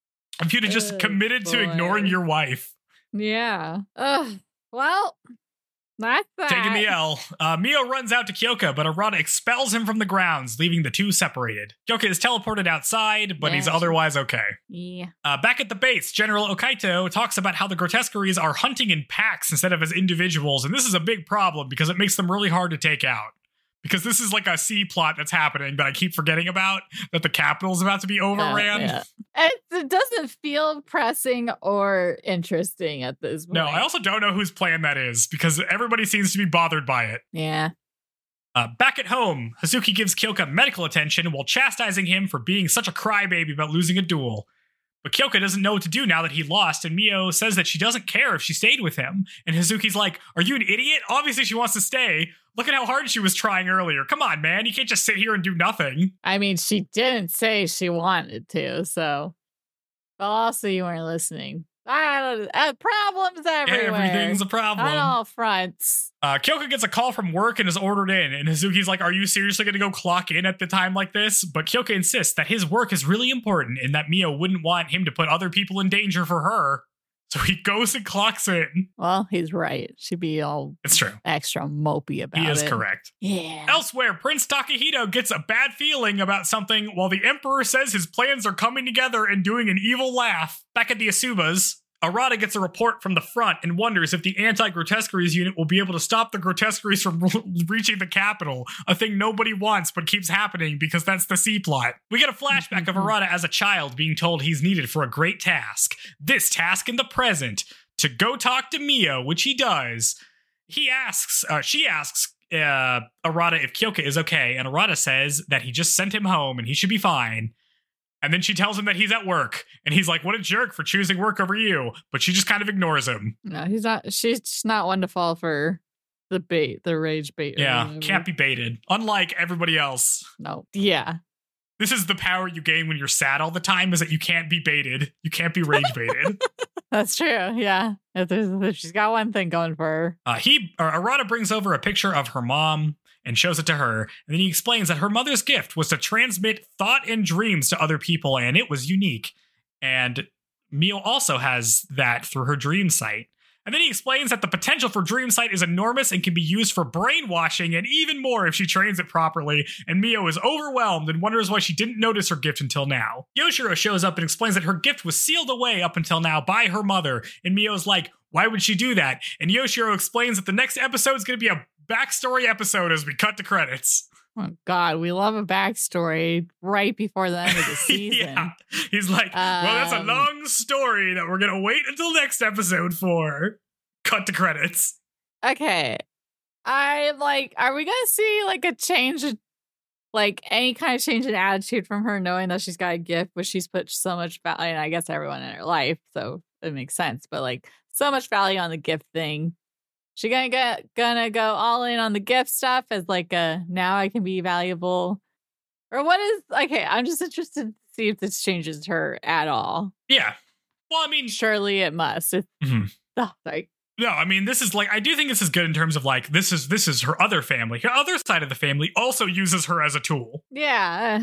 If you'd have just Oh, committed to boy. ignoring your wife. Yeah. Ugh. Well, that's that. Taking the L. Uh, Mio runs out to Kyoka, but Arata expels him from the grounds, leaving the two separated. Kyoka is teleported outside, but Yeah, he's she- otherwise okay. Yeah. Uh, back at the base, General Okaito talks about how the Grotesqueries are hunting in packs instead of as individuals, and this is a big problem because it makes them really hard to take out. Because this is like a C plot that's happening that I keep forgetting about, that the capital's about to be overran. Uh, yeah. It, it doesn't feel pressing or interesting at this point. No, I also don't know whose plan that is, because everybody seems to be bothered by it. Yeah. Uh, back at home, Hazuki gives Kyoka medical attention while chastising him for being such a crybaby about losing a duel. But Kyoka doesn't know what to do now that he lost, and Mio says that she doesn't care if she stayed with him. And Hazuki's like, are you an idiot? Obviously she wants to stay. Look at how hard she was trying earlier. Come on, man. You can't just sit here and do nothing. I mean, she didn't say she wanted to, so. But also, you weren't listening. I don't, uh, problems everywhere. Everything's a problem. On all fronts. Uh, Kyoka gets a call from work and is ordered in, and Hazuki's like, are you seriously going to go clock in at the time like this? But Kyoka insists that his work is really important and that Mio wouldn't want him to put other people in danger for her. So he goes and clocks in. Well, he's right. She'd be all It's true. extra mopey about it. He is correct. Yeah. Elsewhere, Prince Takahito gets a bad feeling about something while the Emperor says his plans are coming together and doing an evil laugh. Back at the Asubas, Arata gets a report from the front and wonders if the anti-Grotesqueries unit will be able to stop the Grotesqueries from reaching the capital, a thing nobody wants but keeps happening because that's the C-plot. We get a flashback of Arata as a child being told he's needed for a great task. This task in the present, to go talk to Mio, which he does. He asks, uh, she asks uh, Arata if Kyoka is okay, and Arata says that he just sent him home and he should be fine. And then she tells him that he's at work. And he's like, what a jerk for choosing work over you. But she just kind of ignores him. No, he's not. She's just not one to fall for the bait, the rage bait. or Yeah, whatever. can't be baited. Unlike everybody else. No. Yeah. This is the power you gain when you're sad all the time, is that you can't be baited. You can't be rage baited. That's true. Yeah. If there's, if she's got one thing going for her. Uh, he, or Arata brings over a picture of her mom and shows it to her. And then he explains that her mother's gift was to transmit thought and dreams to other people, and it was unique. And Mio also has that through her dream sight. And then he explains that the potential for dream sight is enormous and can be used for brainwashing and even more if she trains it properly. And Mio is overwhelmed and wonders why she didn't notice her gift until now. Yoshiro shows up and explains that her gift was sealed away up until now by her mother. And Mio's like, why would she do that? And Yoshiro explains that the next episode is going to be a backstory episode as we cut to credits. Oh, God. We love a backstory right before the end of the season. Yeah. He's like, well, that's a Um, long story that we're going to wait until next episode for. Cut to credits. Okay. I like, are we going to see like a change, like any kind of change in attitude from her knowing that she's got a gift, but she's put so much value, and I guess everyone in her life, so it makes sense, but like so much value on the gift thing. She gonna get gonna go all in on the gift stuff as like a now I can be valuable, or what is okay? I'm just interested to see if this changes her at all. Yeah. Well, I mean, Surely it must. It's, Mhm. oh, like no, I mean, this is like, I do think this is good in terms of like, this is this is her other family. Her other side of the family also uses her as a tool. yeah.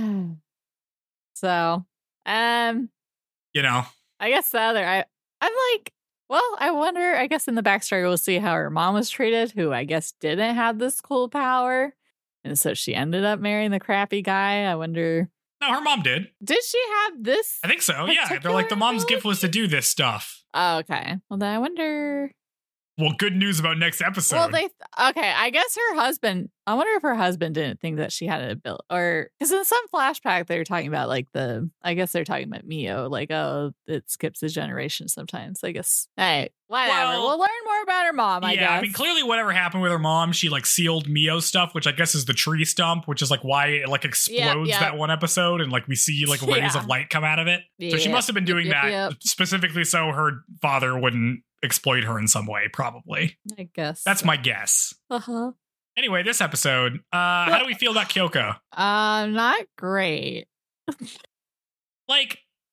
So, um, You know? I guess the other I I'm like, well, I wonder. I guess in the backstory we'll see how her mom was treated, who I guess didn't have this cool power, and so she ended up marrying the crappy guy. I wonder. No, her mom did. Did she have this? I think so. Yeah. They're like, the mom's gift was to do this stuff. Oh, okay. Well, then I wonder. Well, good news about next episode. Well, they okay. I guess her husband. I wonder if her husband didn't think that she had an ability, or because in some flashback they were talking about like the. I guess they're talking about Mio, like oh, it skips a generation sometimes. I guess. Hey, whatever. Well, we'll learn more about her mom. I yeah, guess. I mean, clearly whatever happened with her mom, she like sealed Mio stuff, which I guess is the tree stump, which is like why it like explodes yep. that one episode, and like we see like rays Yeah. of light come out of it. So she Yep, must have been doing yep, that yep. specifically so her father wouldn't exploit her in some way, probably. I guess That's my guess. Uh-huh. Anyway, this episode, uh, how do we feel about Kyoka? Uh, not great. Like,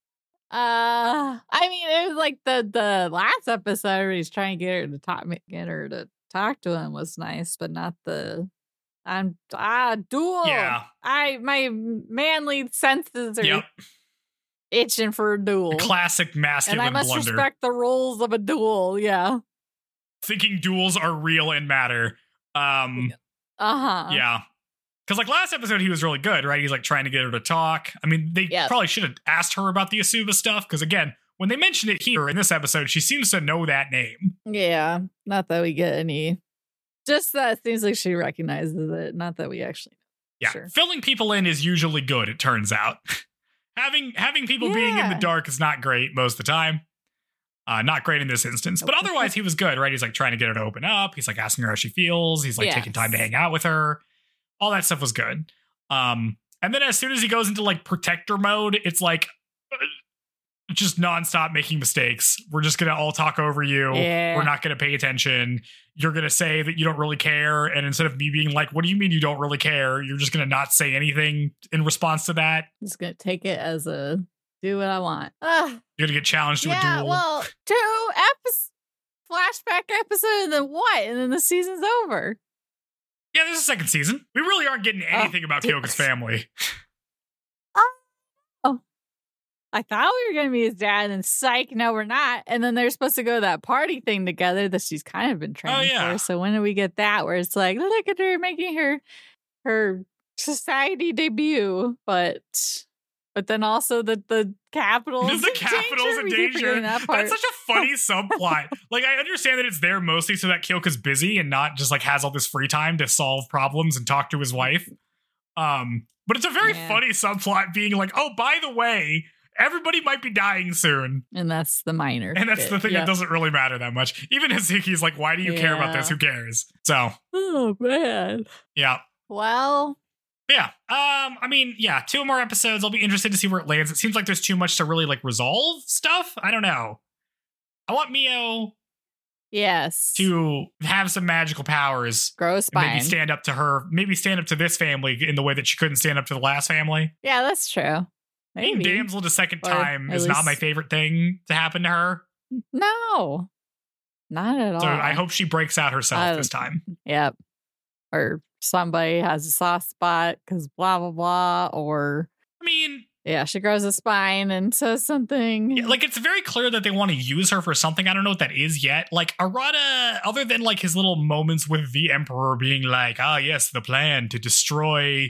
Uh, I mean, it was like the the last episode where he's trying to get her to talk, get her to talk to him was nice, but not the I'm ah duel. Yeah. I my manly senses are Yep. itching for a duel. Classic And masculine I must blunder. respect the rules of a duel. Yeah. Thinking duels are real and matter. Um, Uh huh. yeah. Because like last episode, he was really good, right? He's like trying to get her to talk. I mean, they Yep. probably should have asked her about the Asuba stuff. Because again, when they mention it here in this episode, she seems to know that name. Yeah. Not that we get any. Just that it seems like she recognizes it. Not that we actually know. Yeah. Sure. Filling people in is usually good, it turns out. having having people being in the Yeah. dark is not great most of the time. Uh, not great in this instance. But otherwise, he was good, right? He's like trying to get her to open up. He's like asking her how she feels. He's like Yes. taking time to hang out with her. All that stuff was good. Um, and then as soon as he goes into like protector mode, it's like uh, just nonstop making mistakes. We're just going to all talk over you. Yeah. We're not going to pay attention. You're going to say that you don't really care. And instead of me being like, what do you mean you don't really care? You're just going to not say anything in response to that. Just gonna take it as a do what I want. Ugh. You're going to get challenged to Yeah, a duel. well, two episodes, flashback episode, and then what? And then the season's over. Yeah, this is the second season. We really aren't getting anything about dude. Kyoka's family. I thought we were going to be his dad, and psych, no, we're not. And then they're supposed to go to that party thing together that she's kind of been training yeah. for. So when do we get that? Where it's like, look at her making her her society debut, but but then also the the capitals, Is the in capital's danger. in We keep danger? forgetting That part. That's such a funny subplot. Like, I understand that it's there mostly so that Kyoka's busy and not just like has all this free time to solve problems and talk to his wife. Um, but it's a very Yeah. funny subplot being like, oh, by the way, everybody might be dying soon. And that's the minor. And that's bit. the thing Yeah. that doesn't really matter that much. Even Hazuki's like, why do you care about Yeah. this? Who cares? So, Oh man. yeah. Well, Yeah. Um, I mean, yeah, two more episodes. I'll be interested to see where it lands. It seems like there's too much to really like resolve stuff. I don't know. I want Mio yes. to have some magical powers. Grow And spine. maybe stand up to her, maybe stand up to this family in the way that she couldn't stand up to the last family. Yeah, that's true. Being Maybe. damsel to second Or time at is not least- my favorite thing to happen to her. No, not at all. So I hope she breaks out herself I this don't- time. Yep. Or somebody has a soft spot because blah, blah, blah. Or, I mean, yeah, she grows a spine and says something. yeah, like it's very clear that they want to use her for something. I don't know what that is yet. Like Arata, other than like his little moments with the Emperor being like, ah, yes, the plan to destroy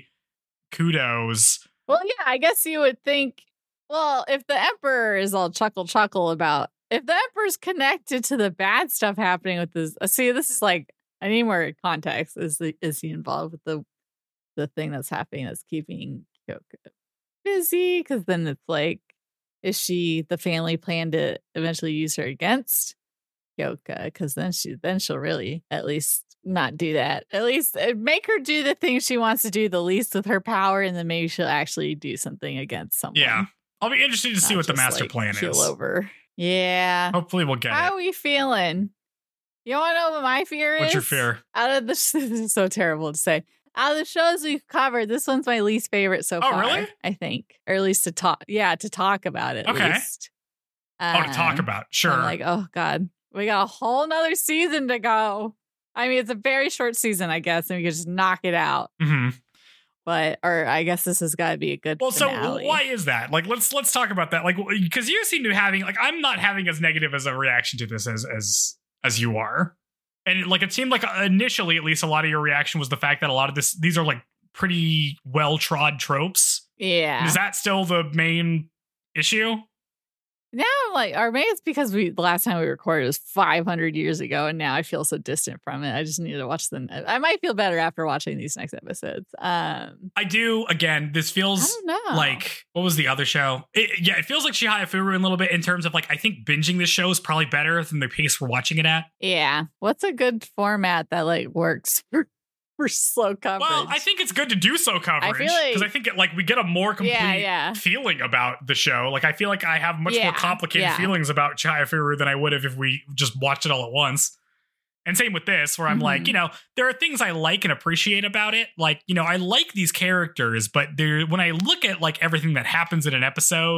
Kudos. Well, yeah, I guess you would think, well, if the Emperor is all chuckle chuckle about, if the Emperor's connected to the bad stuff happening with this, uh, see, this is like, I need more context. Is the, is he involved with the the thing that's happening that's keeping Kyoka busy? Because then it's like, is she the family plan to eventually use her against Kyoka? Because then she then she'll really at least not do that. At least uh, make her do the thing she wants to do the least with her power, and then maybe she'll actually do something against someone. Yeah. I'll be interested to see Not what the just, master like, plan keel is. over. Yeah. Hopefully we'll get How it. are we feeling? You want to know what my fear is? What's your fear? Out of the this is so terrible to say. Out of the shows we've covered, this one's my least favorite so Oh, far. really? I think, or at least to talk. Yeah, to talk about it. At Okay. least. Oh, to talk Um, about. Sure. I'm like, oh god, we got a whole nother season to go. I mean, it's a very short season, I guess, and we could just knock it out. hmm But, or I guess this has got to be a good. Well, so finale. why is that? Like, let's let's talk about that. Like, because you seem to be having like I'm not having as negative as a reaction to this as as as you are, and like it seemed like initially, at least, a lot of your reaction was the fact that a lot of this these are like pretty well trod tropes. Yeah. Is that still the main issue? Now I'm like, or maybe it's because we the last time we recorded was five hundred years ago, and now I feel so distant from it. I just need to watch the. I might feel better after watching these next episodes. Um, I do. Again, this I feels don't know. like what was the other show? It, yeah, it feels like Chihaya Furu in a little bit in terms of like I think binging this show is probably better than the pace we're watching it at. yeah, what's a good format that like works for for slow coverage? Well, I think it's good to do so coverage I feel like- because I think it, like we get a more complete Yeah, yeah. feeling about the show. Like I feel like I have much Yeah, more complicated yeah. feelings about Chihaya Furu than I would have if we just watched it all at once. And same with this, where I'm like, Mhm. you know, there are things I like and appreciate about it. Like, you know, I like these characters, but there when I look at like everything that happens in an episode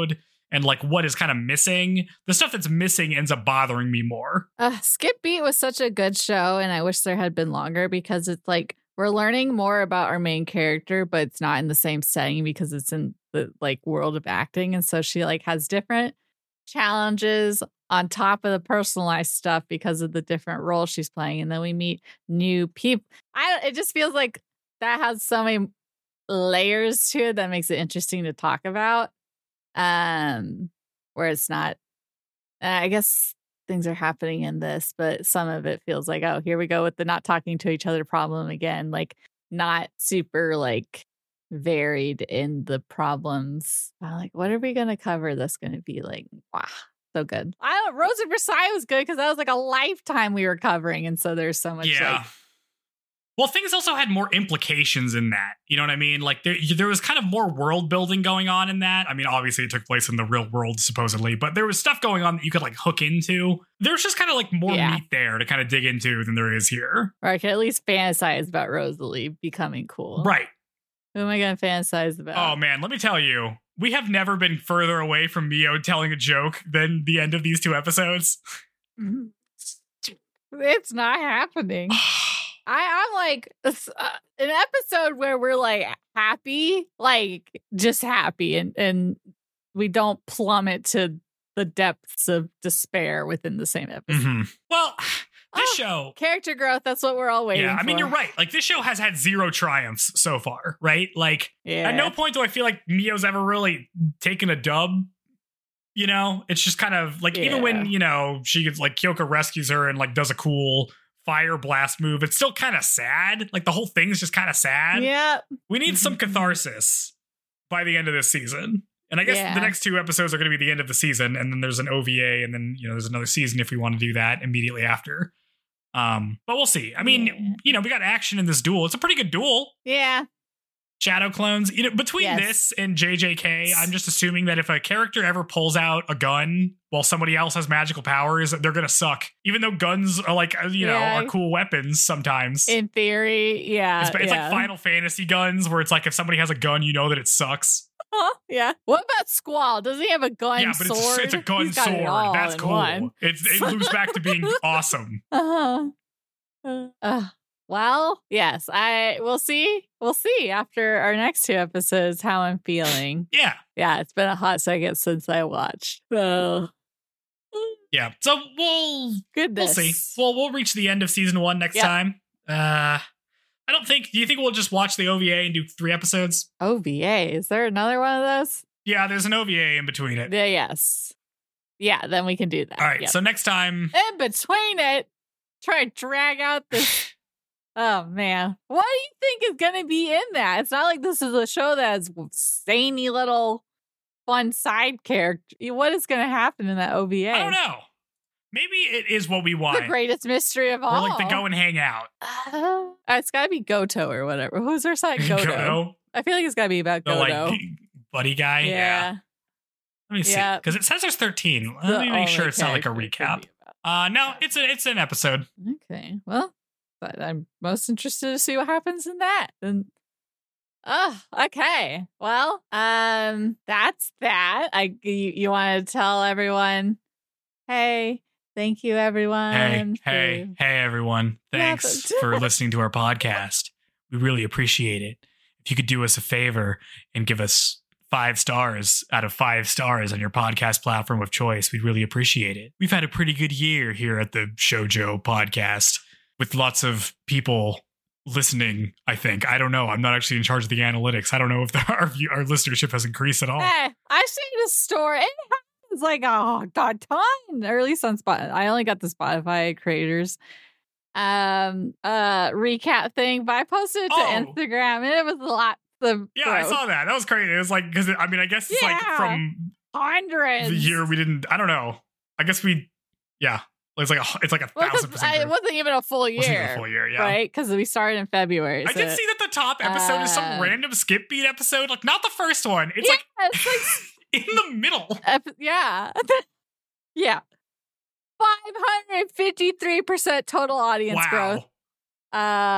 and like what is kind of missing. The stuff that's missing ends up bothering me more. Uh, Skip Beat was such a good show, and I wish there had been longer because it's like we're learning more about our main character, but it's not in the same setting because it's in the like world of acting, and so she like has different challenges on top of the personalized stuff because of the different roles she's playing, and then we meet new people. I it just feels like that has so many layers to it that makes it interesting to talk about. Um, where it's not, I guess things are happening in this, but some of it feels like, oh, here we go with the not talking to each other problem again. Like not super like varied in the problems. I'm like, what are we going to cover that's going to be like, wow, so good. I don't, Rose of Versailles was good because that was like a lifetime we were covering. And so there's so much yeah. like, well, things also had more implications in that. You know what I mean? Like there, there was kind of more world building going on in that. I mean, obviously it took place in the real world, supposedly, but there was stuff going on that you could like hook into. There's just kind of like more Yeah. meat there to kind of dig into than there is here. or I can at least fantasize about Rosalie becoming cool. Right. Who am I going to fantasize about? Oh, man, let me tell you, we have never been further away from Mio telling a joke than the end of these two episodes. It's not happening. I, I'm like, uh, an episode where we're like happy, like just happy, and, and we don't plummet to the depths of despair within the same episode. Mm-hmm. Well, this Oh, show. Character growth, that's what we're all waiting for. Yeah, I mean, you're right. Like, this show has had zero triumphs so far, right? Like, Yeah. at no point do I feel like Mio's ever really taken a dub. You know, it's just kind of like, even Yeah. when, you know, she gets like Kyoko rescues her and like does a cool fire blast move, it's still kind of sad. Like, the whole thing's just kind of sad. Yeah. We need some catharsis by the end of this season. And I guess Yeah. the next two episodes are going to be the end of the season. And then there's an O V A, and then, you know, there's another season if we want to do that immediately after. Um, but we'll see. I mean, Yeah. you know, we got action in this duel. It's a pretty good duel. Yeah. Shadow clones. You know, between Yes. this and J J K, I'm just assuming that if a character ever pulls out a gun while somebody else has magical powers, they're gonna suck. Even though guns are like, you know, Yeah. are cool weapons sometimes. In theory, yeah. it's it's yeah. like Final Fantasy guns, where it's like if somebody has a gun, you know that it sucks. Huh? Yeah. What about Squall? Does he have a gun yeah, but sword? it's it's a gun He's got it sword. all That's in cool. one. It's it loops back to being awesome. Uh-huh. Uh, uh, well, yes, I we'll see. We'll see after our next two episodes how I'm feeling. Yeah. Yeah, it's been a hot second since I watched. So Yeah. So we'll goodness. we'll see. Well, we'll reach the end of season one next Yep. time. Uh I don't think. Do you think we'll just watch the O V A and do three episodes? O V A. Is there another one of those? Yeah, there's an O V A in between it. Yeah, yes. Yeah, then we can do that. All right. Yep. So next time, in between it, try to drag out this. Oh man, what do you think is going to be in that? It's not like this is a show that has zany little fun side character. What is going to happen in that O V A? I don't know. Maybe it is what we want. The greatest mystery of Or all. like the go and hang out. Uh, it's got to be Goto or whatever. Who's our side? Goto. Goto? I feel like it's got to be about The Goto. like buddy guy. yeah. Let me see. Yeah. Because it says there's thirteen. Let The me make sure only it's not like a character it could recap. be about. Uh no, it's a, it's an episode. Okay. Well, but I'm most interested to see what happens in that. And oh, okay. Well, um, that's that. I you, you want to tell everyone, hey, thank you, everyone. Hey, for- hey, hey, everyone. Thanks Yeah, but- for listening to our podcast. We really appreciate it. If you could do us a favor and give us five stars out of five stars on your podcast platform of choice, we'd really appreciate it. We've had a pretty good year here at the Shoujo podcast with lots of people listening, I think. I don't know. I'm not actually in charge of the analytics. I don't know if the, our, view, our listenership has increased at all. Hey, I seen the story. It happens like a god ton, or at least on Spotify. I only got the Spotify creators um uh recap thing, but I posted it to Oh. Instagram, and it was a lot of Yeah, I growth. saw that. That was crazy. It was like, because I mean, I guess it's like Yeah. from hundreds. the year we didn't, I don't know. I guess we, yeah. It's like a, it's like a Well, 'cause thousand percent. I- it growth. wasn't even a full year, Wasn't even a full year, yeah. right? Because we started in February. I so- did see that the top episode is some Uh, random skip beat episode. Like, not the first one. It's yeah, like it's like in the middle. ep- yeah, yeah. five hundred fifty-three percent total audience Wow. growth. Uh,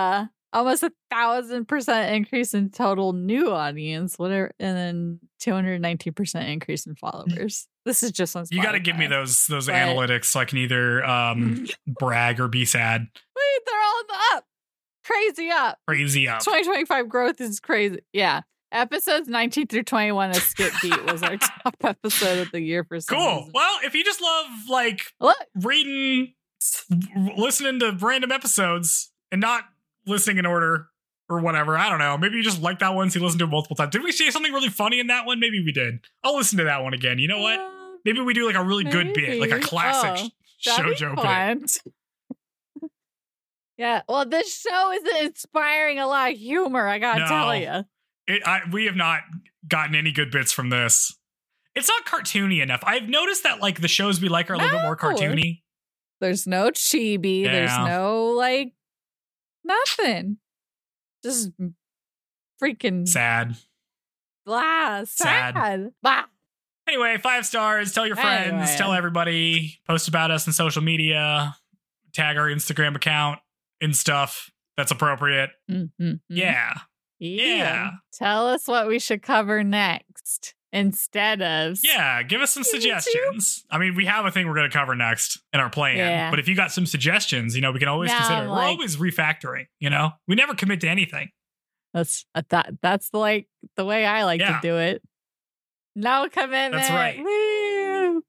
almost a thousand percent increase in total new audience, whatever, and then two hundred nineteen percent increase in followers. This is just on Spotify. You got to give me those those but, analytics so I can either um, brag or be sad. Wait, they're all up, crazy up, crazy up. twenty twenty-five growth is crazy. Yeah, episodes nineteen through twenty-one of Skip Beat was our top episode of the year for some Cool. reason. Well, if you just love like Look. reading, listening to random episodes and not listening in order or whatever, I don't know. Maybe you just like that one, so you listen to it multiple times. Did we say something really funny in that one? Maybe we did. I'll listen to that one again. You know what? Uh, Maybe we do like a really good bit, like a maybe. classic Oh, sh- that'd be shoujo bit. fun. Yeah, well, this show is inspiring a lot of humor, I gotta No. tell you. It, I, we have not gotten any good bits from this. It's not cartoony enough. I've noticed that like the shows we like are a little bit more No. cartoony. There's no chibi. There's Yeah. no, like, nothing. Just freaking Sad. blah, Sad. sad. Blah. Anyway, five stars. Tell your friends. Anyway. Tell everybody. Post about us on social media. Tag our Instagram account and stuff that's appropriate. Mm-hmm. Yeah. Yeah. Tell us what we should cover next instead of. Yeah. Give us some YouTube. suggestions. I mean, we have a thing we're going to cover next in our plan. Yeah. But if you got some suggestions, you know, we can always Now consider I'm it. We're like- always refactoring, you know? We never commit to anything. That's uh, that. That's the like the way I like Yeah. to do it. No commitment. That's right. Woo.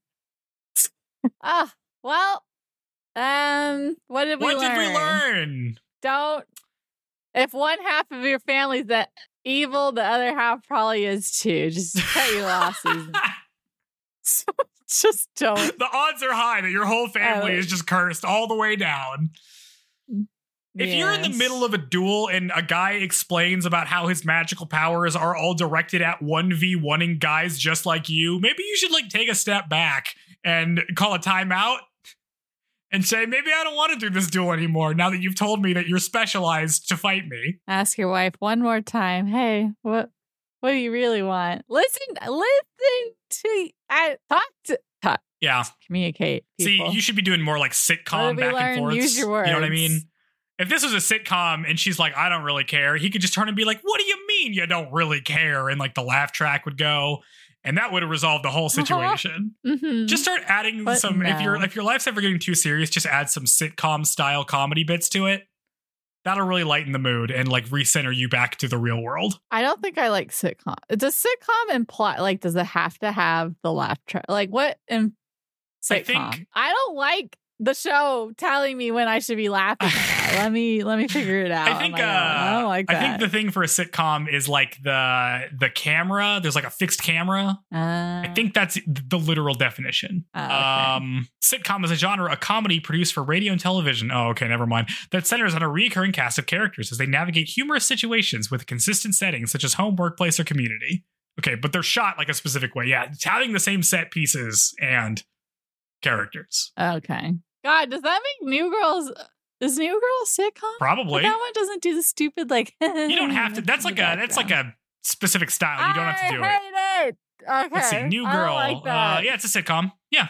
Ah, well, um, what did we What learn? did we learn? Don't. If one half of your family's that evil, the other half probably is too. Just cut your losses. So just don't. The odds are high that your whole family Oh. is just cursed all the way down. If you're in the Yes. middle of a duel and a guy explains about how his magical powers are all directed at one v one-ing guys just like you, maybe you should like take a step back and call a timeout and say, maybe I don't want to do this duel anymore now that you've told me that you're specialized to fight me. Ask your wife one more time. Hey, what what do you really want? Listen, listen to I talk to talk, Yeah. communicate. People. See, you should be doing more like What sitcom did we back learn? and forth. Use your words. You know what I mean? If this was a sitcom and she's like, I don't really care, he could just turn and be like, what do you mean you don't really care? And like the laugh track would go, and that would have resolved the whole situation. Mhm. Just start adding But some. If your no. if your life's ever getting too serious, just add some sitcom style comedy bits to it. That'll really lighten the mood and like recenter you back to the real world. I don't think I like sitcom. Does sitcom imply like does it have to have the laugh track? Like what in sitcom? I think- I don't like the show telling me when I should be laughing. let me let me figure it out. I think on my uh, own. I don't like I that. think the thing for a sitcom is like the the camera. There's like a fixed camera. uh, I think that's the literal definition. Oh, okay. Um, sitcom is a genre, a comedy produced for radio and television. Oh, okay, never mind. That centers on a recurring cast of characters as they navigate humorous situations with a consistent setting, such as home, workplace, or community. Okay, but they're shot like a specific way. Yeah, it's having the same set pieces and characters. Okay. God, does that make New Girls? Is New Girls sitcom? Probably. But that one doesn't do the stupid like. You don't have to. That's like a. That's like a specific style. You don't have to do I it. hate it. Okay. Let's see. New I don't Girl. like uh, that. yeah, it's a sitcom. Yeah.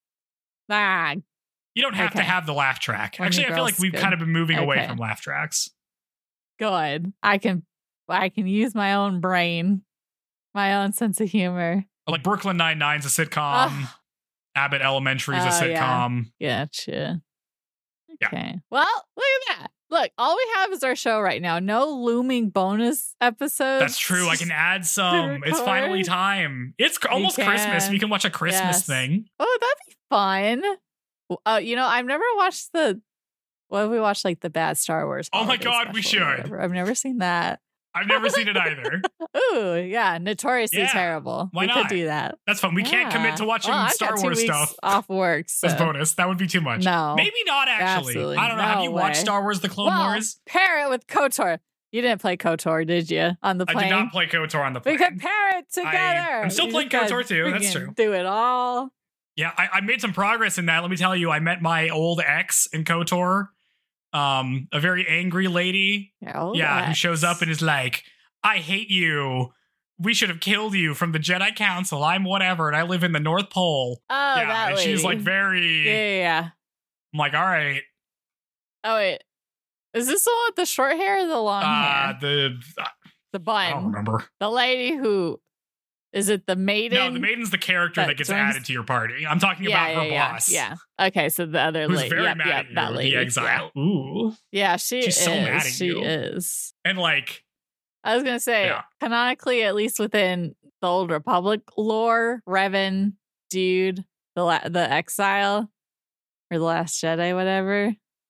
Ah, You don't have to Okay. have the laugh track. Well, Actually, New I feel Girl's like we've good. kind of been moving away Okay. from laugh tracks. good. I can, I can use my own brain, my own sense of humor. Like Brooklyn Nine-Nine's a sitcom. Ugh. Abbott Elementary's a Oh, yeah. sitcom. Gotcha. Yeah. Okay. Well, look at that. Look, all we have is our show right now. No looming bonus episodes. That's true. I can add some. It's record. finally time. It's cr- almost can. Christmas. We can watch a Christmas Yes. thing. Oh, that'd be fun. Uh, you know, I've never watched the. What have we watched? Like the bad Star Wars. Oh my holiday God, we special or should. whatever. I've never seen that. I've never seen it either. Ooh, yeah, notoriously Yeah, terrible. why we not? could do that. That's fun. We can't commit Yeah. to watching Well, I've Star got two Wars weeks stuff off work. So. as bonus. That would be too much. No, Maybe not actually. Absolutely I don't know. Have no you watched way. Star Wars The Clone well, Wars? pair it with KOTOR. You didn't play KOTOR, did you? On the I plane. did not play KOTOR on the plane. We could pair it together. I'm still You playing just gotta KOTOR too, that's freaking true. Do it all. Yeah, I, I made some progress in that. Let me tell you, I met my old ex in KOTOR. Um, a very angry lady. Oh, yeah, who that. shows up and is like, I hate you. We should have killed you from the Jedi Council. I'm whatever, and I live in the North Pole. Oh, yeah, that and she's like lady. very. Yeah, yeah, yeah. I'm like, all right. Oh wait. Is this the one with the short hair or the long Uh, hair? the The I don't bun. remember. The lady who is it? The maiden? No, the maiden's the character that, That gets joins- added to your party. I'm talking yeah, about yeah, her yeah, boss. Yeah. Okay, so the other Who's lady. very yep, mad yep, at you, that lady. the exile. Ooh. Yeah, yeah she She's is. so mad at she you. is. And like, I was gonna say, Yeah. canonically, at least within the Old Republic lore, Revan, dude, the la- the exile, or the Last Jedi, whatever,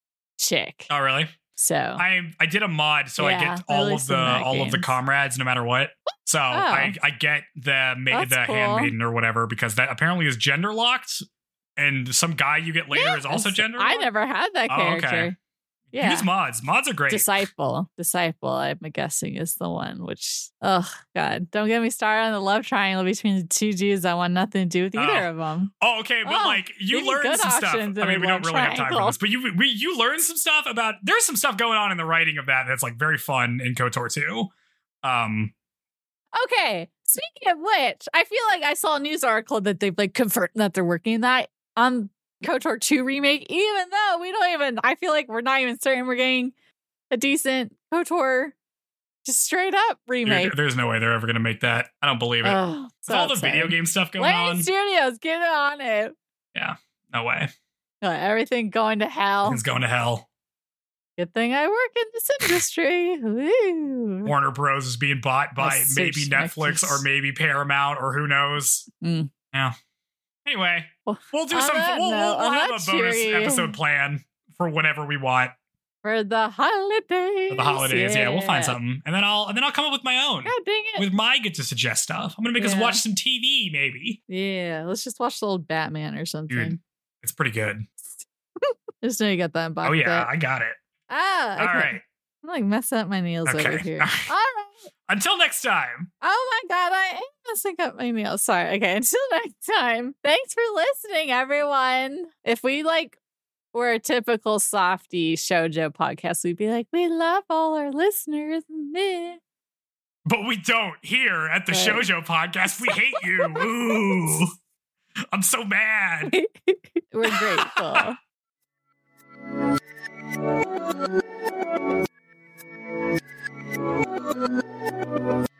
chick. oh really? So I I did a mod so I Yeah, get at all of least the in that all of the games. comrades no matter what. So I I get the ma- That's the cool. handmaiden or whatever because that apparently is gender locked, and some guy you get later is also Yes, gender. I locked? never had that Oh, okay. character. Yeah. Use mods. Mods are great. Disciple. Disciple, I'm guessing, is the one, which, oh, God. Don't get me started on the love triangle between the two dudes that want nothing to do with either Oh. of them. Oh, okay, but Oh, like you give me learn good some stuff. I options in mean, a we don't love really have time for triangle. this, but you we you learn some stuff about. There's some stuff going on in the writing of that that's like very fun in KOTOR two. Um, Okay. Speaking of which, I feel like I saw a news article that they've like confirmed that they're working that on KOTOR two remake, even though we don't even, I feel like we're not even certain we're getting a decent KOTOR just straight up remake. dude, there's no way they're ever gonna make that. I don't believe it. Oh, With so all the upsetting. video game stuff going Lane on, Studios, get on it. no way. Uh, everything going to hell. It's going to hell. Good thing I work in this industry. Woo. Warner Bros is being bought by I'll maybe search my Netflix keys. or maybe Paramount or who knows. Mm. Yeah. Anyway, Well, we'll do on some. that We'll, note, we'll, we'll on have that a bonus cheery- episode plan for whenever we want For the holidays. for the holidays. Yeah. we'll find something, and then I'll and then I'll come up with my own. God dang it. With my get to suggest stuff. I'm gonna make us Yeah. watch some T V. Maybe Yeah, let's just watch the old Batman or something. Dude. it's pretty good. Just know you got that in box Oh yeah, set. I got it. Ah, okay. All right. I'm like messing up my nails Okay. over here. All right. All right. Until next time. Oh my God, I am messing up my nails. Sorry. Okay, until next time. Thanks for listening, everyone. If we like were a typical softy shoujo podcast, we'd be like, we love all our listeners. Meh. But we don't here at the Right. Shoujo podcast. We hate you. Ooh. I'm so mad. We're grateful. Thank you.